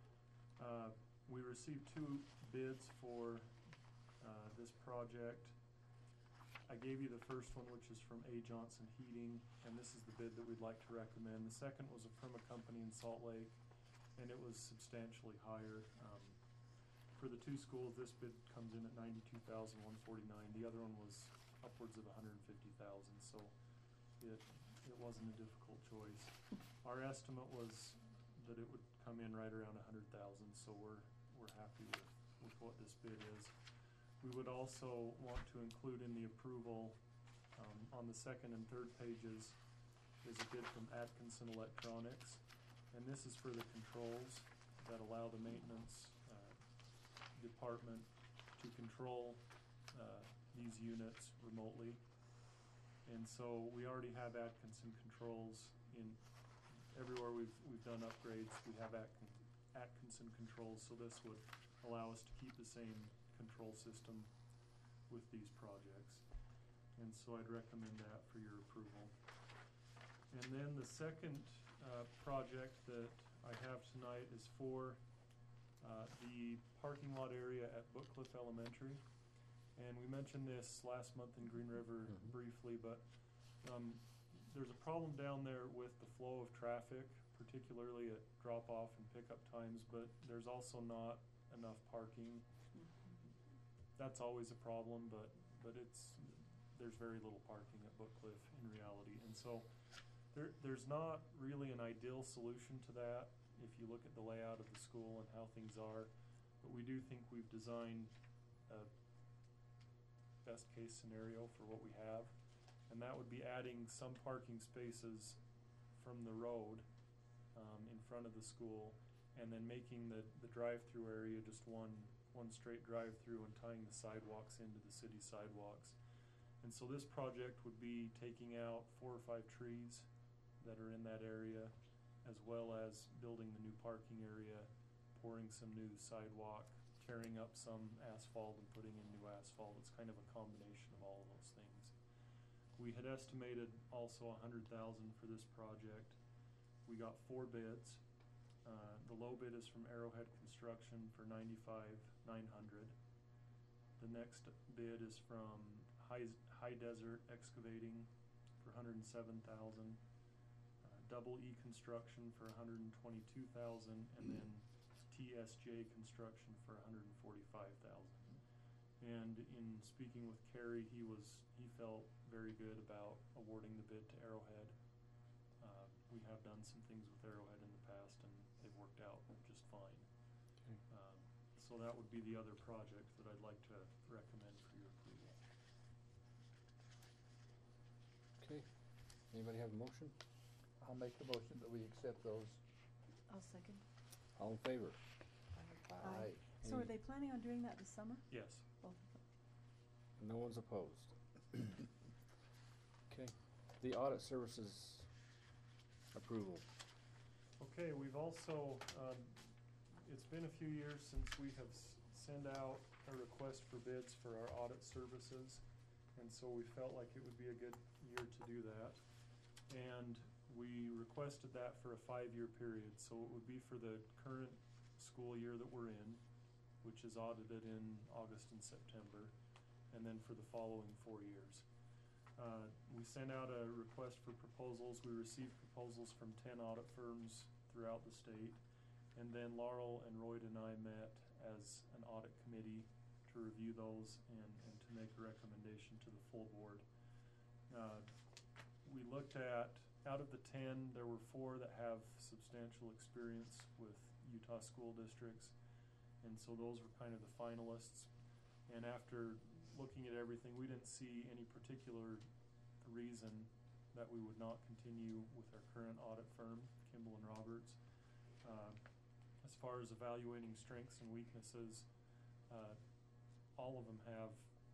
We received 2 bids for this project. I gave you the first one, which is from A. Johnson Heating, and this is the bid that we'd like to recommend. The second was from a company in Salt Lake, and it was substantially higher. For the 2 schools, this bid comes in at $92,149. The other one was upwards of $150,000, so it wasn't a difficult choice. Our estimate was that it would come in right around $100,000, so we're happy with what this bid is. We would also want to include in the approval on the second and third pages is a bid from Atkinson Electronics, and this is for the controls that allow the maintenance department to control these units remotely. And so we already have Atkinson controls in everywhere we've done upgrades. We have Atkinson controls, so this would allow us to keep the same control system with these projects. And so I'd recommend that for your approval. And then the second project that I have tonight is for the parking lot area at Bookcliff Elementary. And we mentioned this last month in Green River briefly, but there's a problem down there with the flow of traffic, particularly at drop-off and pickup times, but there's also not enough parking. That's always a problem, but there's very little parking at Bookcliff in reality. And so there's not really an ideal solution to that if you look at the layout of the school and how things are, but we do think we've designed a best case scenario for what we have, and that would be adding some parking spaces from the road in front of the school, and then making the drive-through area just one straight drive-through and tying the sidewalks into the city sidewalks. And so this project would be taking out 4 or 5 trees that are in that area, as well as building the new parking area, pouring some new sidewalk, tearing up some asphalt and putting in new asphalt. It's kind of a combination of all of those things. We had estimated also $100,000 for this project. We got 4 bids. The low bid is from Arrowhead Construction for $95,900. The next bid is from High Desert Excavating for $107,000. Double E Construction for $122,000, and then TSJ Construction for $145,000. And in speaking with Kerry, he felt very good about awarding the bid to Arrowhead. We have done some things with Arrowhead in the past, and they've worked out just fine. Okay. So that would be the other project that I'd like to recommend for your approval. Okay. Anybody have a motion? I'll make the motion that we accept those. I'll second. All in favor? Aye. So are they planning on doing that this summer? Yes. Both of them? No one's opposed. Okay. The audit services approval. Okay, we've also, it's been a few years since we have sent out a request for bids for our audit services, and so we felt like it would be a good year to do that. And we requested that for a 5-year period, so it would be for the current school year that we're in, which is audited in August and September, and then for the following 4 years. We sent out a request for proposals. We received proposals from 10 audit firms throughout the state, and then Laurel and Royd and I met as an audit committee to review those and to make a recommendation to the full board. We looked at, out of the 10, there were 4 that have substantial experience with Utah school districts, and so those were kind of the finalists. And after looking at everything, we didn't see any particular reason that we would not continue with our current audit firm, Kimball and Roberts. As far as evaluating strengths and weaknesses, all of them have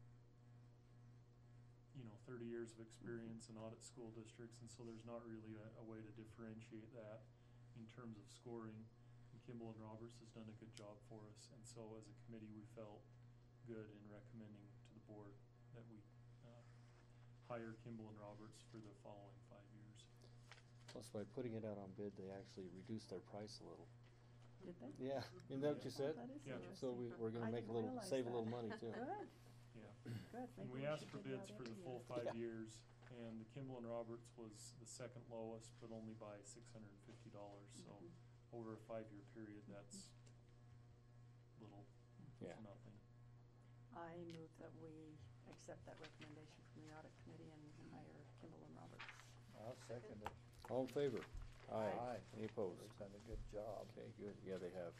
30 years of experience in audit school districts, and so there's not really a way to differentiate that in terms of scoring. And Kimball and Roberts has done a good job for us, and so as a committee we felt good in recommending to the board that we hire Kimball and Roberts for the following 5 years. Plus, by putting it out on bid, they actually reduced their price a little. Did they? Yeah, isn't that what you said? Oh, that is Yeah. So interesting. we're gonna I make didn't realize save a little that. money too. Good, Yeah. good. And Maybe we asked for should give bids that for the into full you. 5 Yeah. years, and the Kimball and Roberts was the second lowest, but only by $650. So Mhm. over a 5-year period, that's little Yeah. to nothing. I move that we accept that recommendation from the audit committee and hire Kimball and Roberts. I'll second it. All in favor? Aye. Any opposed? They've done a good job. Okay, good. Yeah, they have.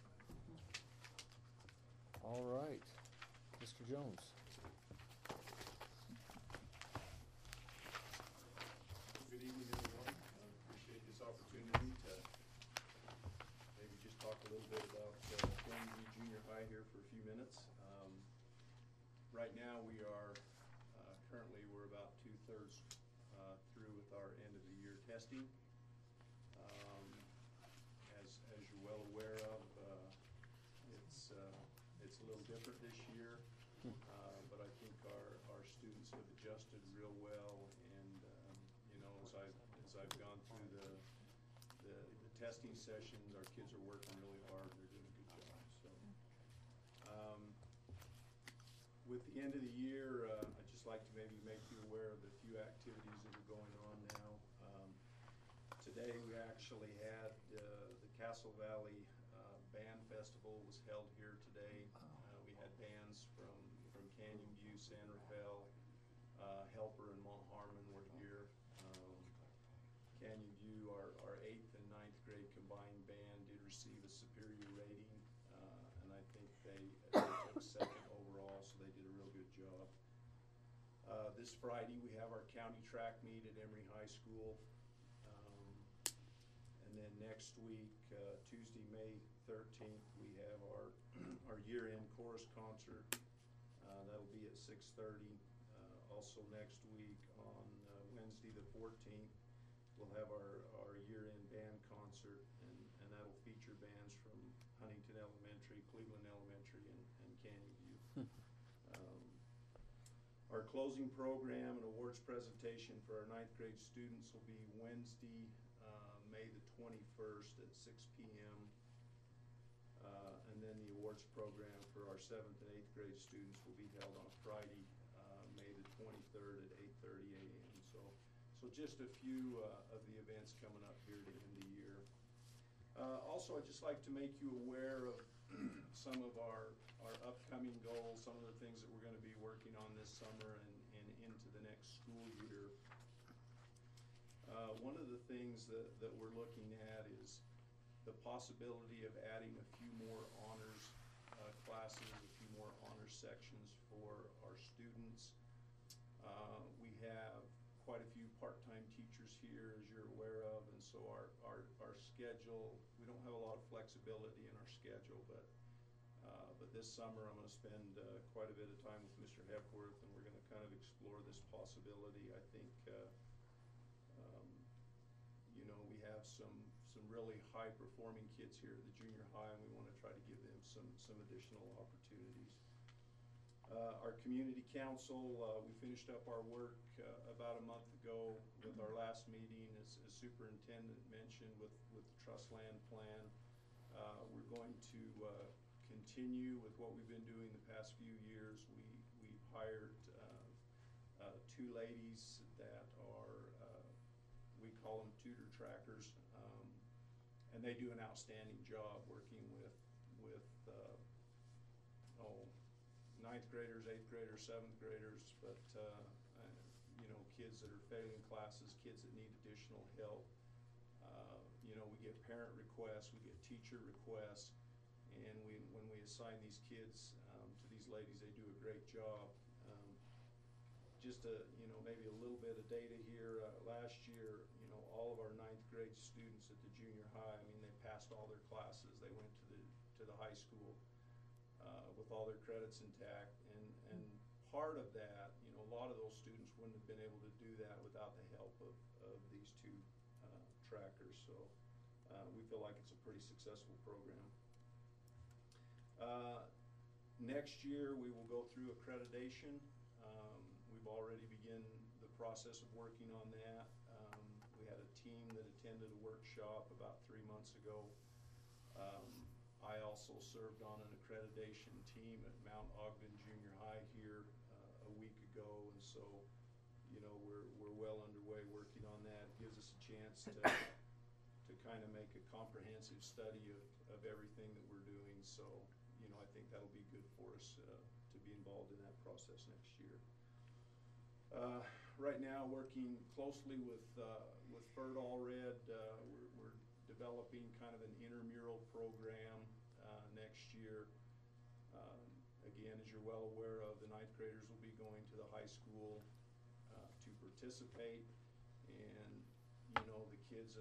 All right, Mr. Jones. Good evening, everyone. I appreciate this opportunity to maybe just talk a little bit about Glenview Junior High here for a few minutes. Right now, we are currently we're about 2/3 through with our end of the year testing. As you're well aware of, it's a little different this year, but I think our students have adjusted real well, and as I've gone through the testing sessions, our kids are working really hard. They're doing a good job. So, with the end of the year, I'd just like to maybe make you aware of the few activities that are going on now. Today we actually had the Castle Valley Band Festival was held here today. We had bands from Canyon View, San Rafael, Helper, and Mount Harmon were here. Canyon View, our 8th and 9th grade combined band did receive a superior rating, and I think they took second overall, so they did a real good job. This Friday we have our county track meet at Emory High School. And then next week, Tuesday, May 13th, we have our year-end chorus concert. That'll be at 6:30. Also next week on Wednesday the 14th, we'll have our year-end band concert, and that'll feature bands from Huntington Elementary, Cleveland Elementary, and Canyon View. Our closing program and awards presentation for our 9th grade students will be Wednesday, May the 21st at 6 p.m. And then the awards program for our 7th and 8th grade students will be held on Friday, May the 23rd at 8:30 a.m. So just a few of the events coming up here to end the year. Also, I'd just like to make you aware of some of our upcoming goals, some of the things that we're going to be working on this summer and into the next school year. One of the things that we're looking at is the possibility of adding a few more honors classes, a few more honors sections for our students. We have quite a few part-time teachers here, as you're aware of, and so our schedule, we don't have a lot of flexibility in our schedule, but this summer I'm going to spend quite a bit of time with Mr. Hepworth, and we're going to kind of explore this possibility. I think we have some really high-performing kids here at the junior high, and we want to try to give them some additional opportunities. Our community council, we finished up our work about a month ago with our last meeting, as superintendent mentioned, with the trust land plan. We're going to continue with what we've been doing the past few years. We've hired 2 ladies that are, we call them tutor trackers, and they do an outstanding job working with 9th graders, 8th graders, 7th graders, but you know, kids that are failing classes, kids that need additional help. You know, we get parent requests, we get teacher requests, and when we assign these kids to these ladies, they do a great job. Just you know, maybe a little bit of data here. Last year, you know, all of our 9th grade students at the junior high, I mean, they passed all their classes. They went to the high school with all their credits intact, and part of that, you know, a lot of those students wouldn't have been able to do that without the help of these 2 trackers. So we feel like it's a pretty successful program. Next year we will go through accreditation. We've already begun the process of working on that. We had a team that attended a workshop about 3 months ago. I also served on an accreditation team at Mount Ogden Junior High here a week ago, and so, you know, we're well underway working on that. It gives us a chance to kind of make a comprehensive study of everything that we're doing. So, you know, I think that'll be good for us to be involved in that process next year. Right now, working closely with Ferd Allred, we're developing kind of an intramural program next year. Again, as you're well aware of, the 9th graders will be going to the high school to participate, and you know, the kids that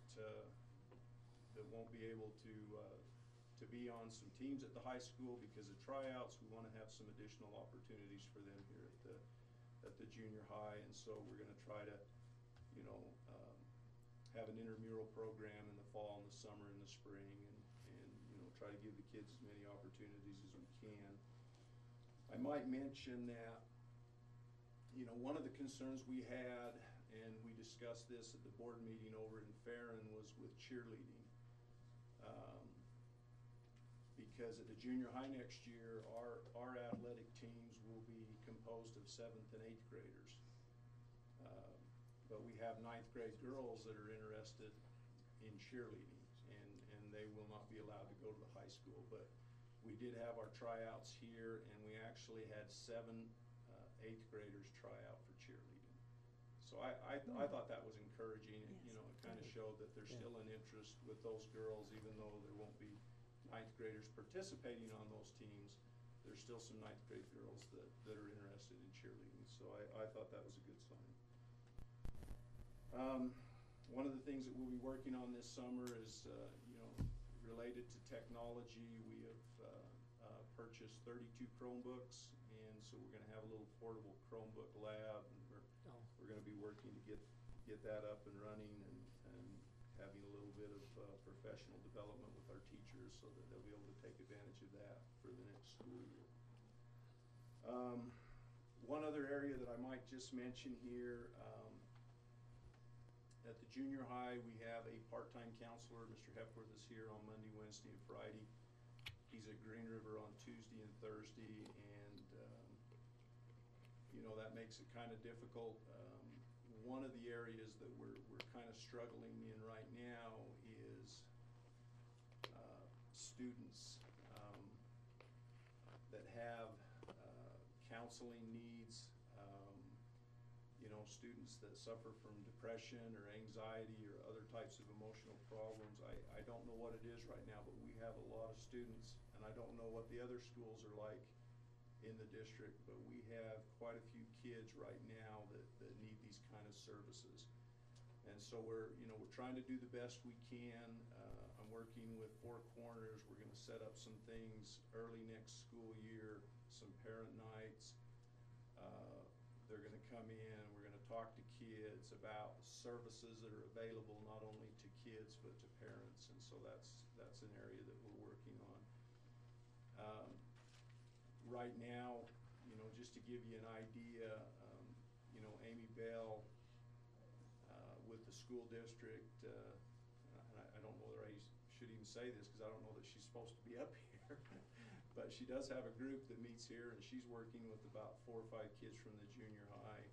won't be able to be on some teams at the high school because of tryouts, we want to have some additional opportunities for them here at the junior high, and so we're going to try to, you know, have an intramural program in the fall and the summer and the spring, and you know, try to give the kids as many opportunities as we can. I might mention that, you know, one of the concerns we had, and we discussed this at the board meeting over in Farron, was with cheerleading. Because at the junior high next year, our athletic teams will be composed of 7th and 8th graders. But we have 9th grade girls that are interested in cheerleading, and they will not be allowed to go to the high school. But we did have our tryouts here, and we actually had 7 8th graders try out for cheerleading. So I thought that was encouraging. Yes. You know, it kind of showed that there's still an interest with those girls, even though there won't be 9th graders participating on those teams. There's still some 9th grade girls that are interested in cheerleading. So I thought that was a good sign. One of the things that we'll be working on this summer is, you know, related to technology. We have purchased 32 Chromebooks, and so we're going to have a little portable Chromebook lab, and we're going to be working to get that up and running, and having a little bit of professional development with our teachers so that they'll be able to take advantage of that for the next school year. One other area that I might just mention here, at the junior high, we have a part-time counselor. Mr. Hepworth is here on Monday, Wednesday, and Friday. He's at Green River on Tuesday and Thursday, and you know, that makes it kind of difficult. One of the areas that we're kind of struggling in right now is students that have counseling needs. You know, students that suffer from depression or anxiety or other types of emotional problems. I don't know what it is right now, but we have a lot of students, and I don't know what the other schools are like in the district, but we have quite a few kids right now that need these kind of services. And so we're trying to do the best we can. I'm working with Four Corners. We're going to set up some things early next school year, some parent nights. They're going to come in, we're going to talk to kids about services that are available not only to kids but to parents, and so that's an area that we're working on. Right now, you know, just to give you an idea, you know, Amy Bell with the school district, and I don't know whether I should even say this because I don't know that she's supposed to be up here. But she does have a group that meets here, and she's working with about 4 or 5 kids from the junior high.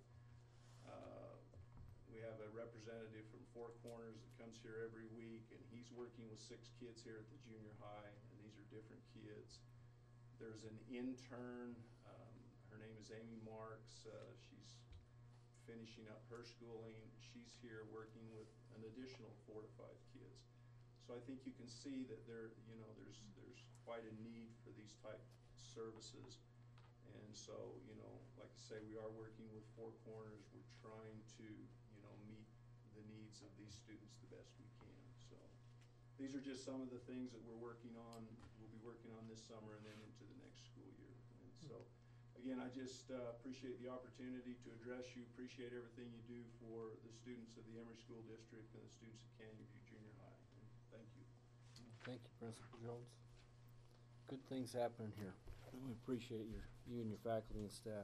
We have a representative from Four Corners that comes here every week, and he's working with 6 kids here at the junior high, and these are different kids. There's an intern, her name is Amy Marks. She's finishing up her schooling. She's here working with an additional 4 to 5 kids. So I think you can see that there's quite a need for these type services. And so, like I say, we are working with Four Corners. We're trying to, meet the needs of these students the best we can. So these are just some of the things that we'll be working on this summer and then into the next school year. And so, again, I just appreciate the opportunity to address you, appreciate everything you do for the students of the Emory School District and the students at Canyon View Junior High. And thank you. Thank you, Principal Jones. Good things happening here. We appreciate you and your faculty and staff.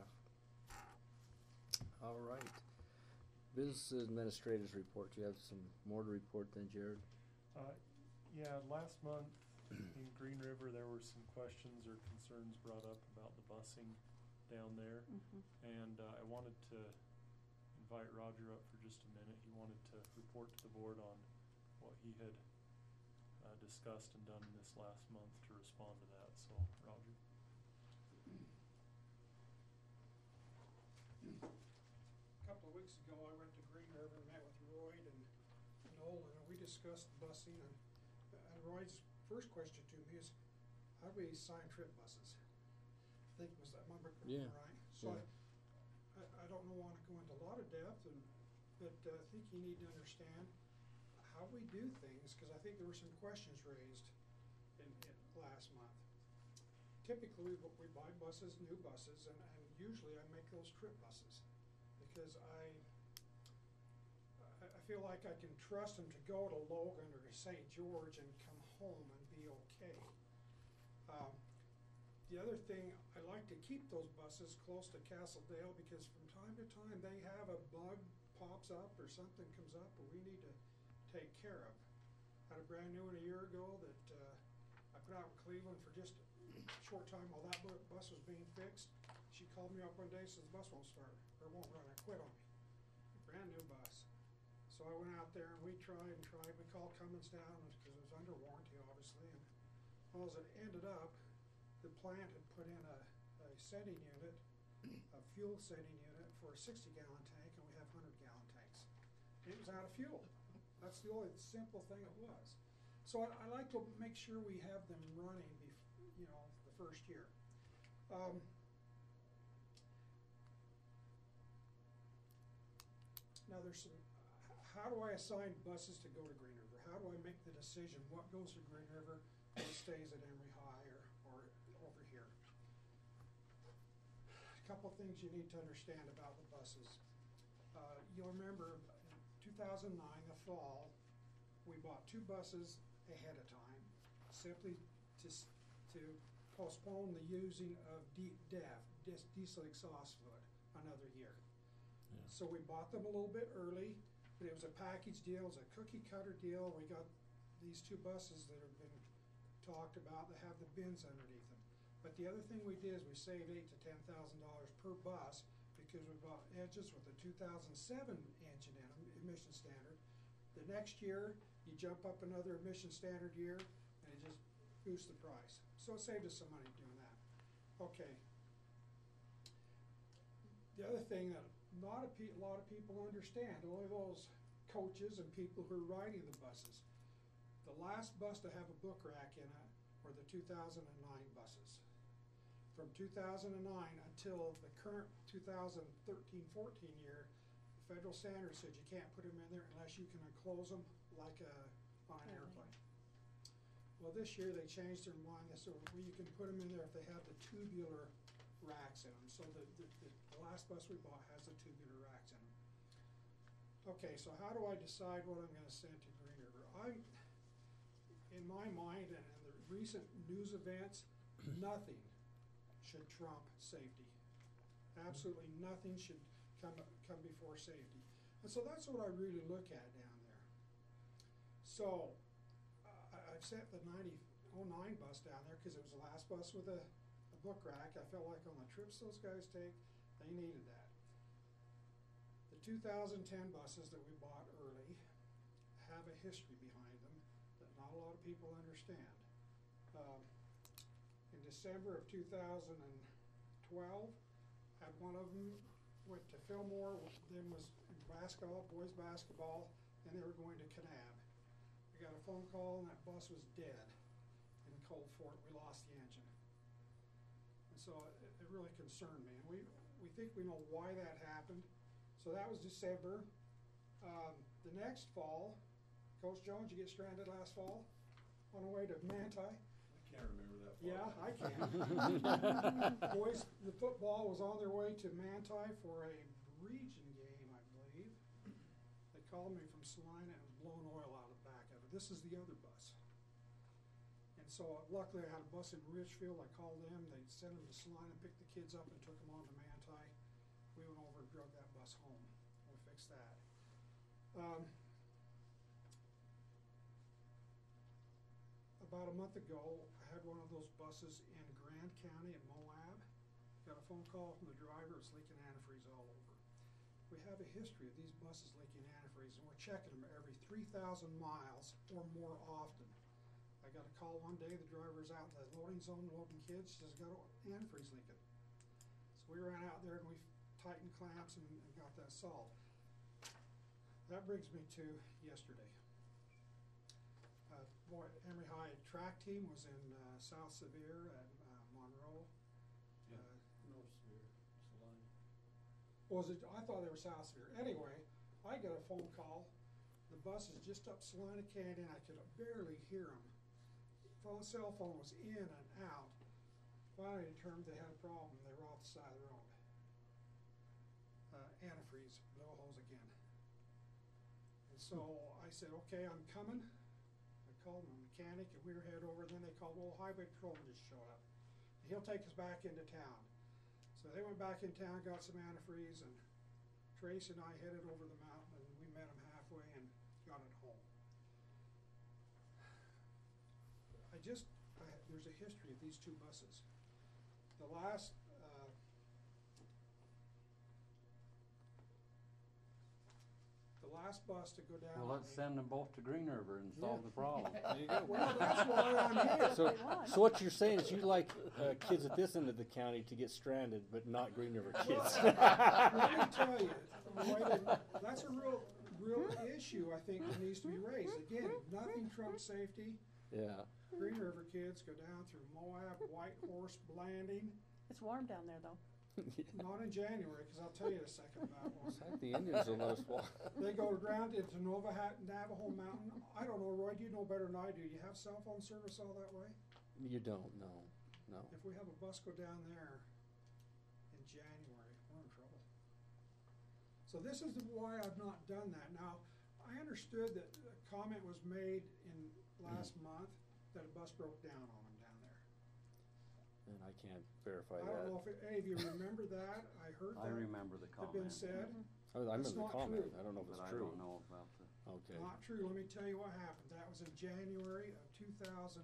All right. Business Administrators Report. You have some more to report than Jared? Yeah, last month in Green River, there were some questions or concerns brought up about the busing down there. And I wanted to invite Roger up for just a minute. He wanted to report to the board on what he had discussed and done this last month to respond to that. So, Roger. A couple of weeks ago, I went to Green River and met with Royd and Nolan, and we discussed busing. And Royd's first question to me is, how do we assign trip buses? I think was that number Yeah. right? So I don't want to go into a lot of depth, but I think you need to understand how we do things, because I think there were some questions raised in last month. Typically, we buy buses, new buses, and usually I make those trip buses because I feel like I can trust them to go to Logan or to St. George and come home and be okay. The other thing, I like to keep those buses close to Castledale because from time to time they have a bug pops up or something comes up or we need to take care of. I had a brand new one a year ago that I put out in Cleveland for just a short time while that bus was being fixed. She called me up one day and says the bus won't start or won't run. I quit on me. Brand new bus. So I went out there and we tried and tried. We called Cummins down because it was under warranty, obviously. And well, as it ended up, the plant had put in a setting unit, a fuel setting unit for a 60-gallon tank, and we have 100-gallon tanks. It was out of fuel. That's the only simple thing it was. So I like to make sure we have them running, the first year. Now there's some, how do I assign buses to go to Green River? How do I make the decision what goes to Green River, what stays at Emory High or over here? A couple things you need to understand about the buses. You'll remember in 2009, the fall, we bought 2 buses ahead of time, simply to postpone the using of diesel exhaust fluid, another year. Yeah. So we bought them a little bit early, but it was a package deal, it was a cookie cutter deal. We got these 2 buses that have been talked about that have the bins underneath them. But the other thing we did is we saved $8,000 to $10,000 per bus because we bought edges with a 2007 engine in them, emission standard. The next year, you jump up another emission standard year, and it just boosts the price. So it saved us some money doing that. Okay. The other thing that not a lot of people understand, only those coaches and people who are riding the buses. The last bus to have a book rack in it were the 2009 buses. From 2009 until the current 2013-14 year, the federal standard said you can't put them in there unless you can enclose them like on an airplane. Well, this year they changed their mind. They said, well, you can put them in there if they have the tubular racks in them. So the last bus we bought has the tubular racks in them. Okay, so how do I decide what I'm going to send to Green River? In my mind and the recent news events, nothing should trump safety. Absolutely nothing should come before safety. And so that's what I really look at down there. So I've sent the '09 bus down there, cause it was the last bus with a book rack. I felt like on the trips those guys take, they needed that. The 2010 buses that we bought early have a history behind them that not a lot of people understand. In December of 2012, had one of them went to Fillmore, then was in basketball, boys basketball, and they were going to Kanab. We got a phone call and that bus was dead in Cold Fort. We lost the engine. And so it really concerned me. And we think we know why that happened. So that was December. The next fall, Coach Jones, you get stranded last fall on the way to Manti. I can't remember that far. Yeah, I can. Boys, the football was on their way to Manti for a region game, I believe. They called me from Salina and was blowing oil out of the back of it. This is the other bus. And so luckily I had a bus in Richfield. I called them. They sent them to Salina, picked the kids up and took them on to Manti. We went over and drug that bus home. We fixed that. About a month ago, I had one of those buses in Grand County in Moab. Got a phone call from the driver, it's leaking antifreeze all over. We have a history of these buses leaking antifreeze, and we're checking them every 3,000 miles or more often. I got a call one day, the driver's out in the loading zone loading kids, says, got antifreeze leaking. So we ran out there and we tightened clamps and got that solved. That brings me to yesterday. Emory High track team was in South Sevier at Monroe. North Sevier, Salina. Was it? I thought they were South Sevier. Anyway, I got a phone call. The bus is just up Salina Canyon. I could barely hear them. Cell phone was in and out. Finally determined they had a problem. They were off the side of the road. Antifreeze, blow holes again. And so I said, okay, I'm coming. Called my mechanic and we were headed over, then they called, well, highway patrolman just showed up. He'll take us back into town. So they went back in town, got some antifreeze, and Trace and I headed over the mountain and we met him halfway and got it home. There's a history of these two buses. The last bus to go down. Well, let's send them both to Green River and solve the problem. There you go. Well, that's why I'm here. So what you're saying is you like kids at this end of the county to get stranded, but not Green River kids. Let me tell you, that's a real issue I think that needs to be raised. Again, nothing trumps safety. Yeah. Green River kids go down through Moab, White Horse, Blanding. It's warm down there though. Not in January, because I'll tell you in a second about one. It's like the Indians will let us walk. They go around into Navajo Mountain. I don't know, Roy, you know better than I do. You have cell phone service all that way? You don't, no. If we have a bus go down there in January, we're in trouble. So this is why I've not done that. Now, I understood that a comment was made in last month that a bus broke down on them down there. And I can't verify I that. don't know if any of you remember that. I heard that. I remember the had been comment. said. I remember It's the not comment. true. I don't know if it's But I true. don't know about the. Okay. Not true. Let me tell you what happened. That was in January of 2012.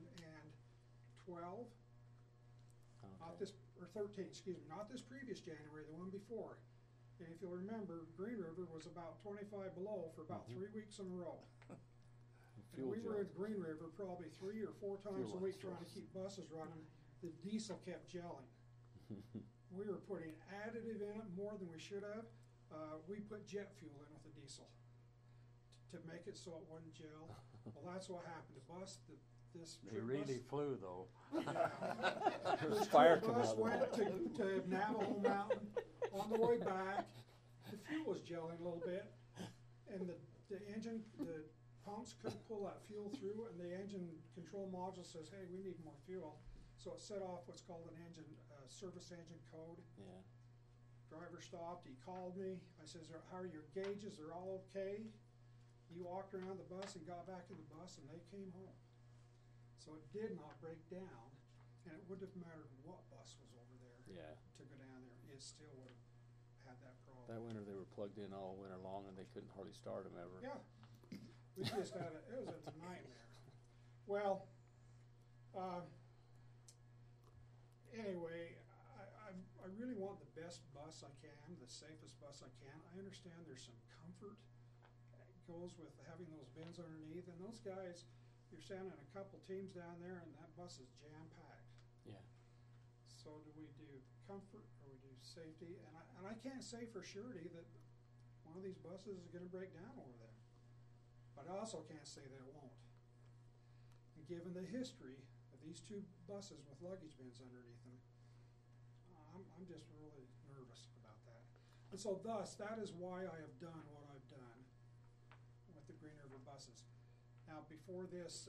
Not this, or 13, excuse me, not this previous January, the one before. And if you'll remember, Green River was about 25 below for about 3 weeks in a row. And we were in Green River probably 3 or 4 times a week trying to keep buses running. The diesel kept gelling. We were putting additive in it more than we should have. We put jet fuel in with the diesel to make it so it wouldn't gel. Well, that's what happened. The bus, They really flew though. This Fire bus coming out of went to Navajo Mountain. On the way back, the fuel was gelling a little bit, and the engine, the pumps couldn't pull that fuel through, and the engine control module says, hey, we need more fuel. So it set off what's called an engine, service engine code. Yeah. Driver stopped, he called me. I says, how are your gauges? They're all okay? He walked around the bus and got back in the bus, and they came home. So it did not break down, and it wouldn't have mattered what bus was over there. Yeah. To go down there, it still would have had that problem. That winter they were plugged in all winter long and they couldn't hardly start them ever. Yeah, we just had it was a nightmare. Well, Anyway, I really want the best bus I can, the safest bus I can. I understand there's some comfort that goes with having those bins underneath, and those guys, you're sending a couple teams down there, and that bus is jam-packed. Yeah. So do we do comfort or we do safety? And I can't say for surety that one of these buses is going to break down over there. But I also can't say that it won't. And given the history of these two buses with luggage bins underneath them, I'm just really nervous about that. And so thus, that is why I have done what I've done with the Green River buses. Now, before this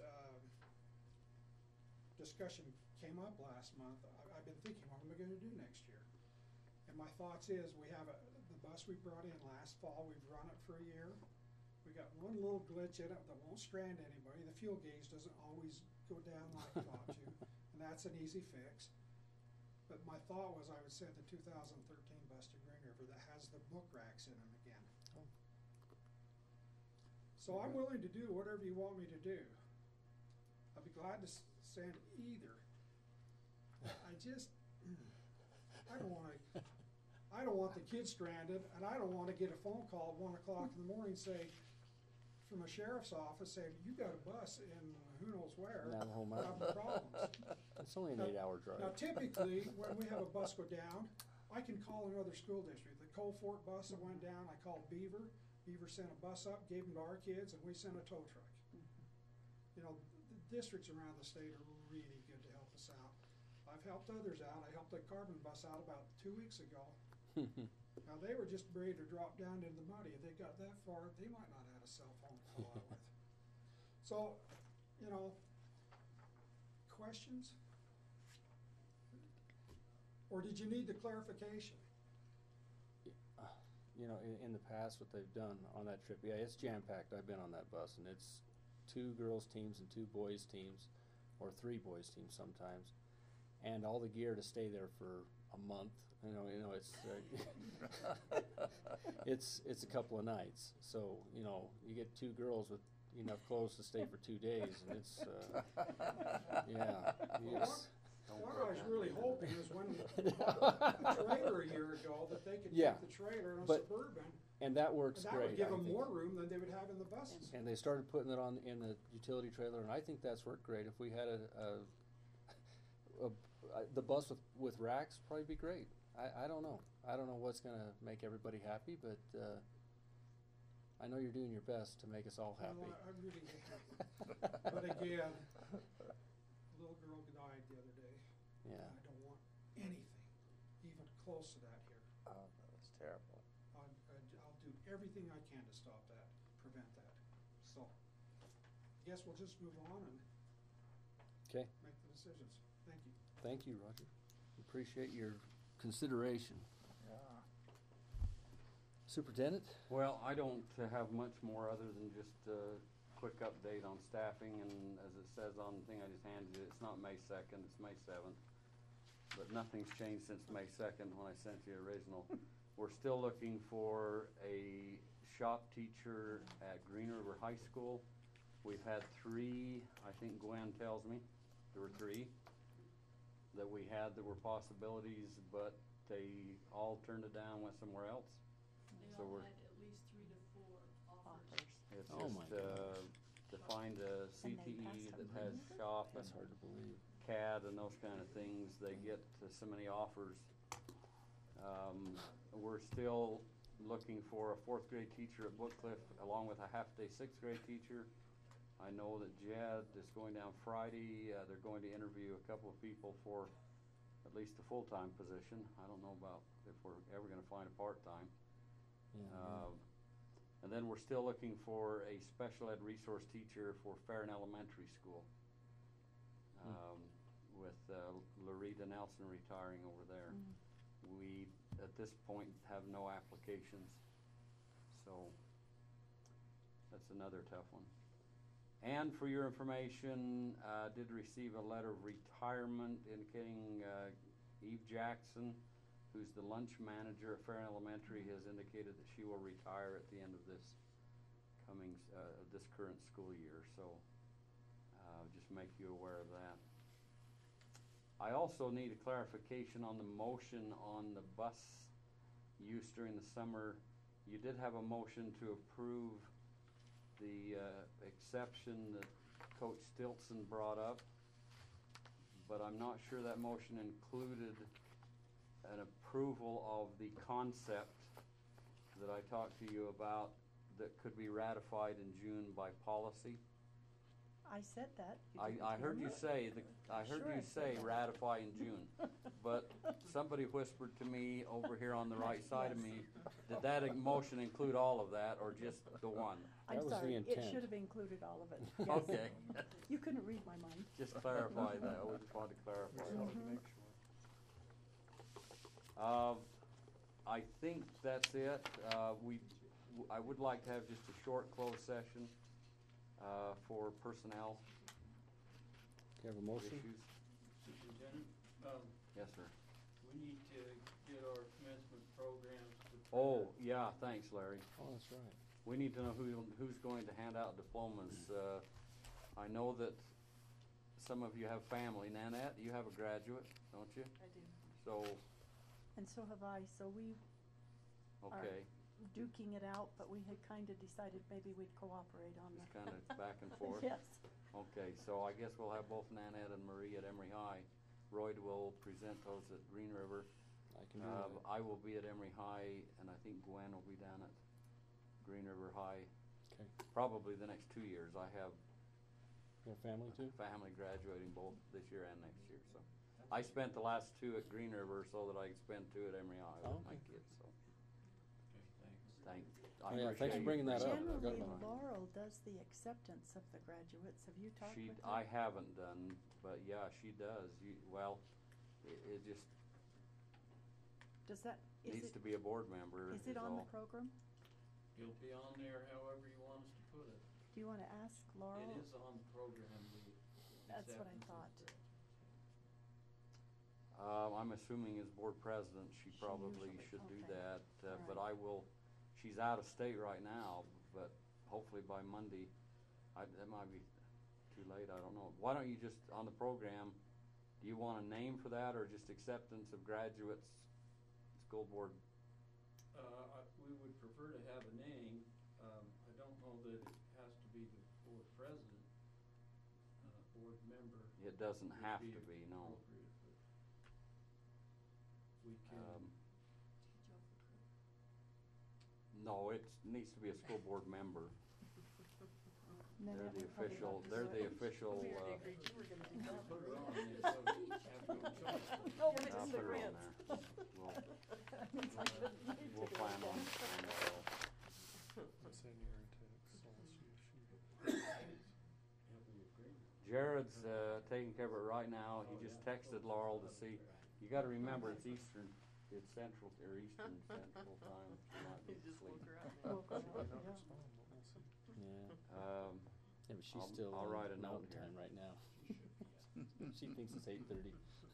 discussion came up last month, I've been thinking, what am I going to do next year? And my thoughts is, we have the bus we brought in last fall, we've run it for a year. We got one little glitch in it that won't strand anybody. The fuel gauge doesn't always go down like it ought to, and that's an easy fix. But my thought was I would send the 2013 bus to Green River that has the book racks in them again. Oh. So I'm willing to do whatever you want me to do. I'd be glad to send either. I don't want the kids stranded, and I don't want to get a phone call at 1 o'clock in the morning from a sheriff's office saying, you got a bus in who knows where, Navajo having Mountain. problems. It's only an 8-hour drive. Now typically, when we have a bus go down, I can call another school district. The Coal Fort bus that went down, I called Beaver. Beaver sent a bus up, gave them to our kids, and we sent a tow truck. You know, the districts around the state are really good to help us out. I've helped others out. I helped the Carbon bus out about 2 weeks ago. Now, they were just ready to drop down into the muddy. If they got that far, they might not have had a cell phone to call out with. So, you know, questions? Or did you need the clarification? You know, in the past, what they've done on that trip, yeah, it's jam-packed. I've been on that bus, and it's 2 girls' teams and 2 boys' teams, or 3 boys' teams sometimes, and all the gear to stay there for a month. You know, it's it's a couple of nights. So you know, you get 2 girls with enough clothes to stay for 2 days, and it's yeah. What I was really hoping is when we bought the trailer a year ago that they could Yeah, take the trailer in a but- Suburban. And that works And that great. would give I them think. more room than they would have in the buses. And they started putting it on in the utility trailer, and I think that's worked great. If we had the bus with racks, probably be great. I don't know. I don't know what's gonna make everybody happy, but I know you're doing your best to make us all happy. Well, I really am. But again, a little girl died the other day. Yeah. And I don't want anything even close to that here. Oh, that's terrible. I'll do everything I can to stop that, prevent that. So, I guess we'll just move on and Okay. make the decisions. Thank you. Thank you, Roger. Appreciate your consideration. Yeah. Superintendent? Well, I don't have much more other than just a quick update on staffing, and as it says on the thing I just handed you, it's not May 2nd, it's May 7th. But nothing's changed since May 2nd when I sent you the original. We're still looking for a shop teacher at Green River High School. We've had 3, I think Gwen tells me, there were 3 that we had that were possibilities, but they all turned it down, went somewhere else. They So all we're- had at least 3 to 4 offers. It's Oh just my God. to find a CTE that has shop and That's hard to believe. CAD and those kind of things, they get to so many offers. We're still looking for a 4th grade teacher at Bookcliff, along with a half-day 6th grade teacher. I know that Jed is going down Friday. They're going to interview a couple of people for at least a full-time position. I don't know about if we're ever gonna find a part-time. Yeah. And then we're still looking for a special ed resource teacher for Farron Elementary School. With Larita Nelson retiring over there. We, at this point, have no applications. So, that's another tough one. And for your information, did receive a letter of retirement indicating Eve Jackson, who's the lunch manager at Farron Elementary, has indicated that she will retire at the end of this this current school year. So, just make you aware of that. I also need a clarification on the motion on the bus use during the summer. You did have a motion to approve the exception that Coach Stilson brought up, but I'm not sure that motion included an approval of the concept that I talked to you about that could be ratified in June by policy. I said that. I heard you say, ratify in June, but somebody whispered to me over here on the right side of me, did that motion include all of that, or just the one? I'm That was the sorry, it intent. should have included all of it. Yes. Okay, You couldn't read my mind. just clarify that, we just wanted to clarify. Just wanted to make sure. I think that's it. I would like to have just a short closed session for personnel Do you have a motion? issues. Superintendent, Yes, sir. we need to get our commencement programs to. Oh, yeah, thanks, Larry. Oh, that's right. We need to know who's going to hand out diplomas. I know that some of you have family. Nanette, you have a graduate, don't you? I do. So, And so have I, so we are okay, duking it out, but we had kind of decided maybe we'd cooperate on just the. kind of back and forth. Yes. Okay, so I guess we'll have both Nanette and Marie at Emory High. Royd will present those at Green River. I can do that. I will be at Emory High, and I think Gwen will be down at Green River High. Okay. Probably the next 2 years. I have Your family too? family graduating both this year and next year, so. I spent the last 2 at Green River so that I could spend 2 at Emory High with my Okay. kids, so. Thanks. I Oh, yeah, thanks for appreciate bringing that up. Generally, Got mine. Laurel does the acceptance of the graduates. Have you talked with her? I haven't done, but yeah, she does. It just Does that, is needs it, to be a board member is it on the all. program? It'll be on there however you want us to put it. Do you want to ask Laurel? It is on the program, That's what I acceptance of thought. grades. I'm assuming as board president, she probably usually- should do okay. that, but All I will, she's out of state right now, but hopefully by Monday, that might be too late, I don't know. Why don't you just, on the program, do you want a name for that, or just acceptance of graduates, school board? We would prefer to have a name. I don't know that it has to be the board president, board member. It doesn't would have to be, no. appropriate, but we can. No, it needs to be a school board member. Then They're that the would probably official, not be they're the right. official, We already agreed you were gonna do that. Put it on there, so we have no choice. No, but I'll it's put the it on grants. there. We'll plan on that. It's in your association. Jared's taking care of it right now. He just texted Laurel to see. You gotta remember, it's Eastern, it's Central, or Eastern Central Time. She might be He just woke asleep. her up. Woke her Might up, not yeah. respond, but we'll see. Yeah. Yeah, but she's I'll- still I'll write a on note mountain here. time right now. She thinks it's 8:30.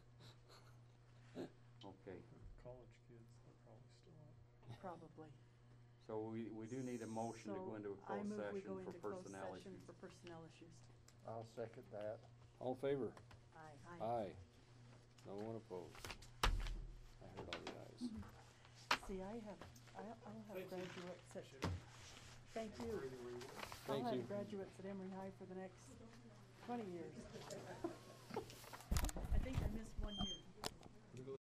Okay, College kids, they're probably still up. Probably. so we do need a motion to go into a So I closed move we session go for into closed personnel session issues. for personnel issues. I'll second that. All in favor? Aye. Aye. No one opposed. I heard all the ayes. See, I'll have graduates at, thank you. Thank I'll you. have graduates at Emory High for the next 20 years. I think I missed 1 year.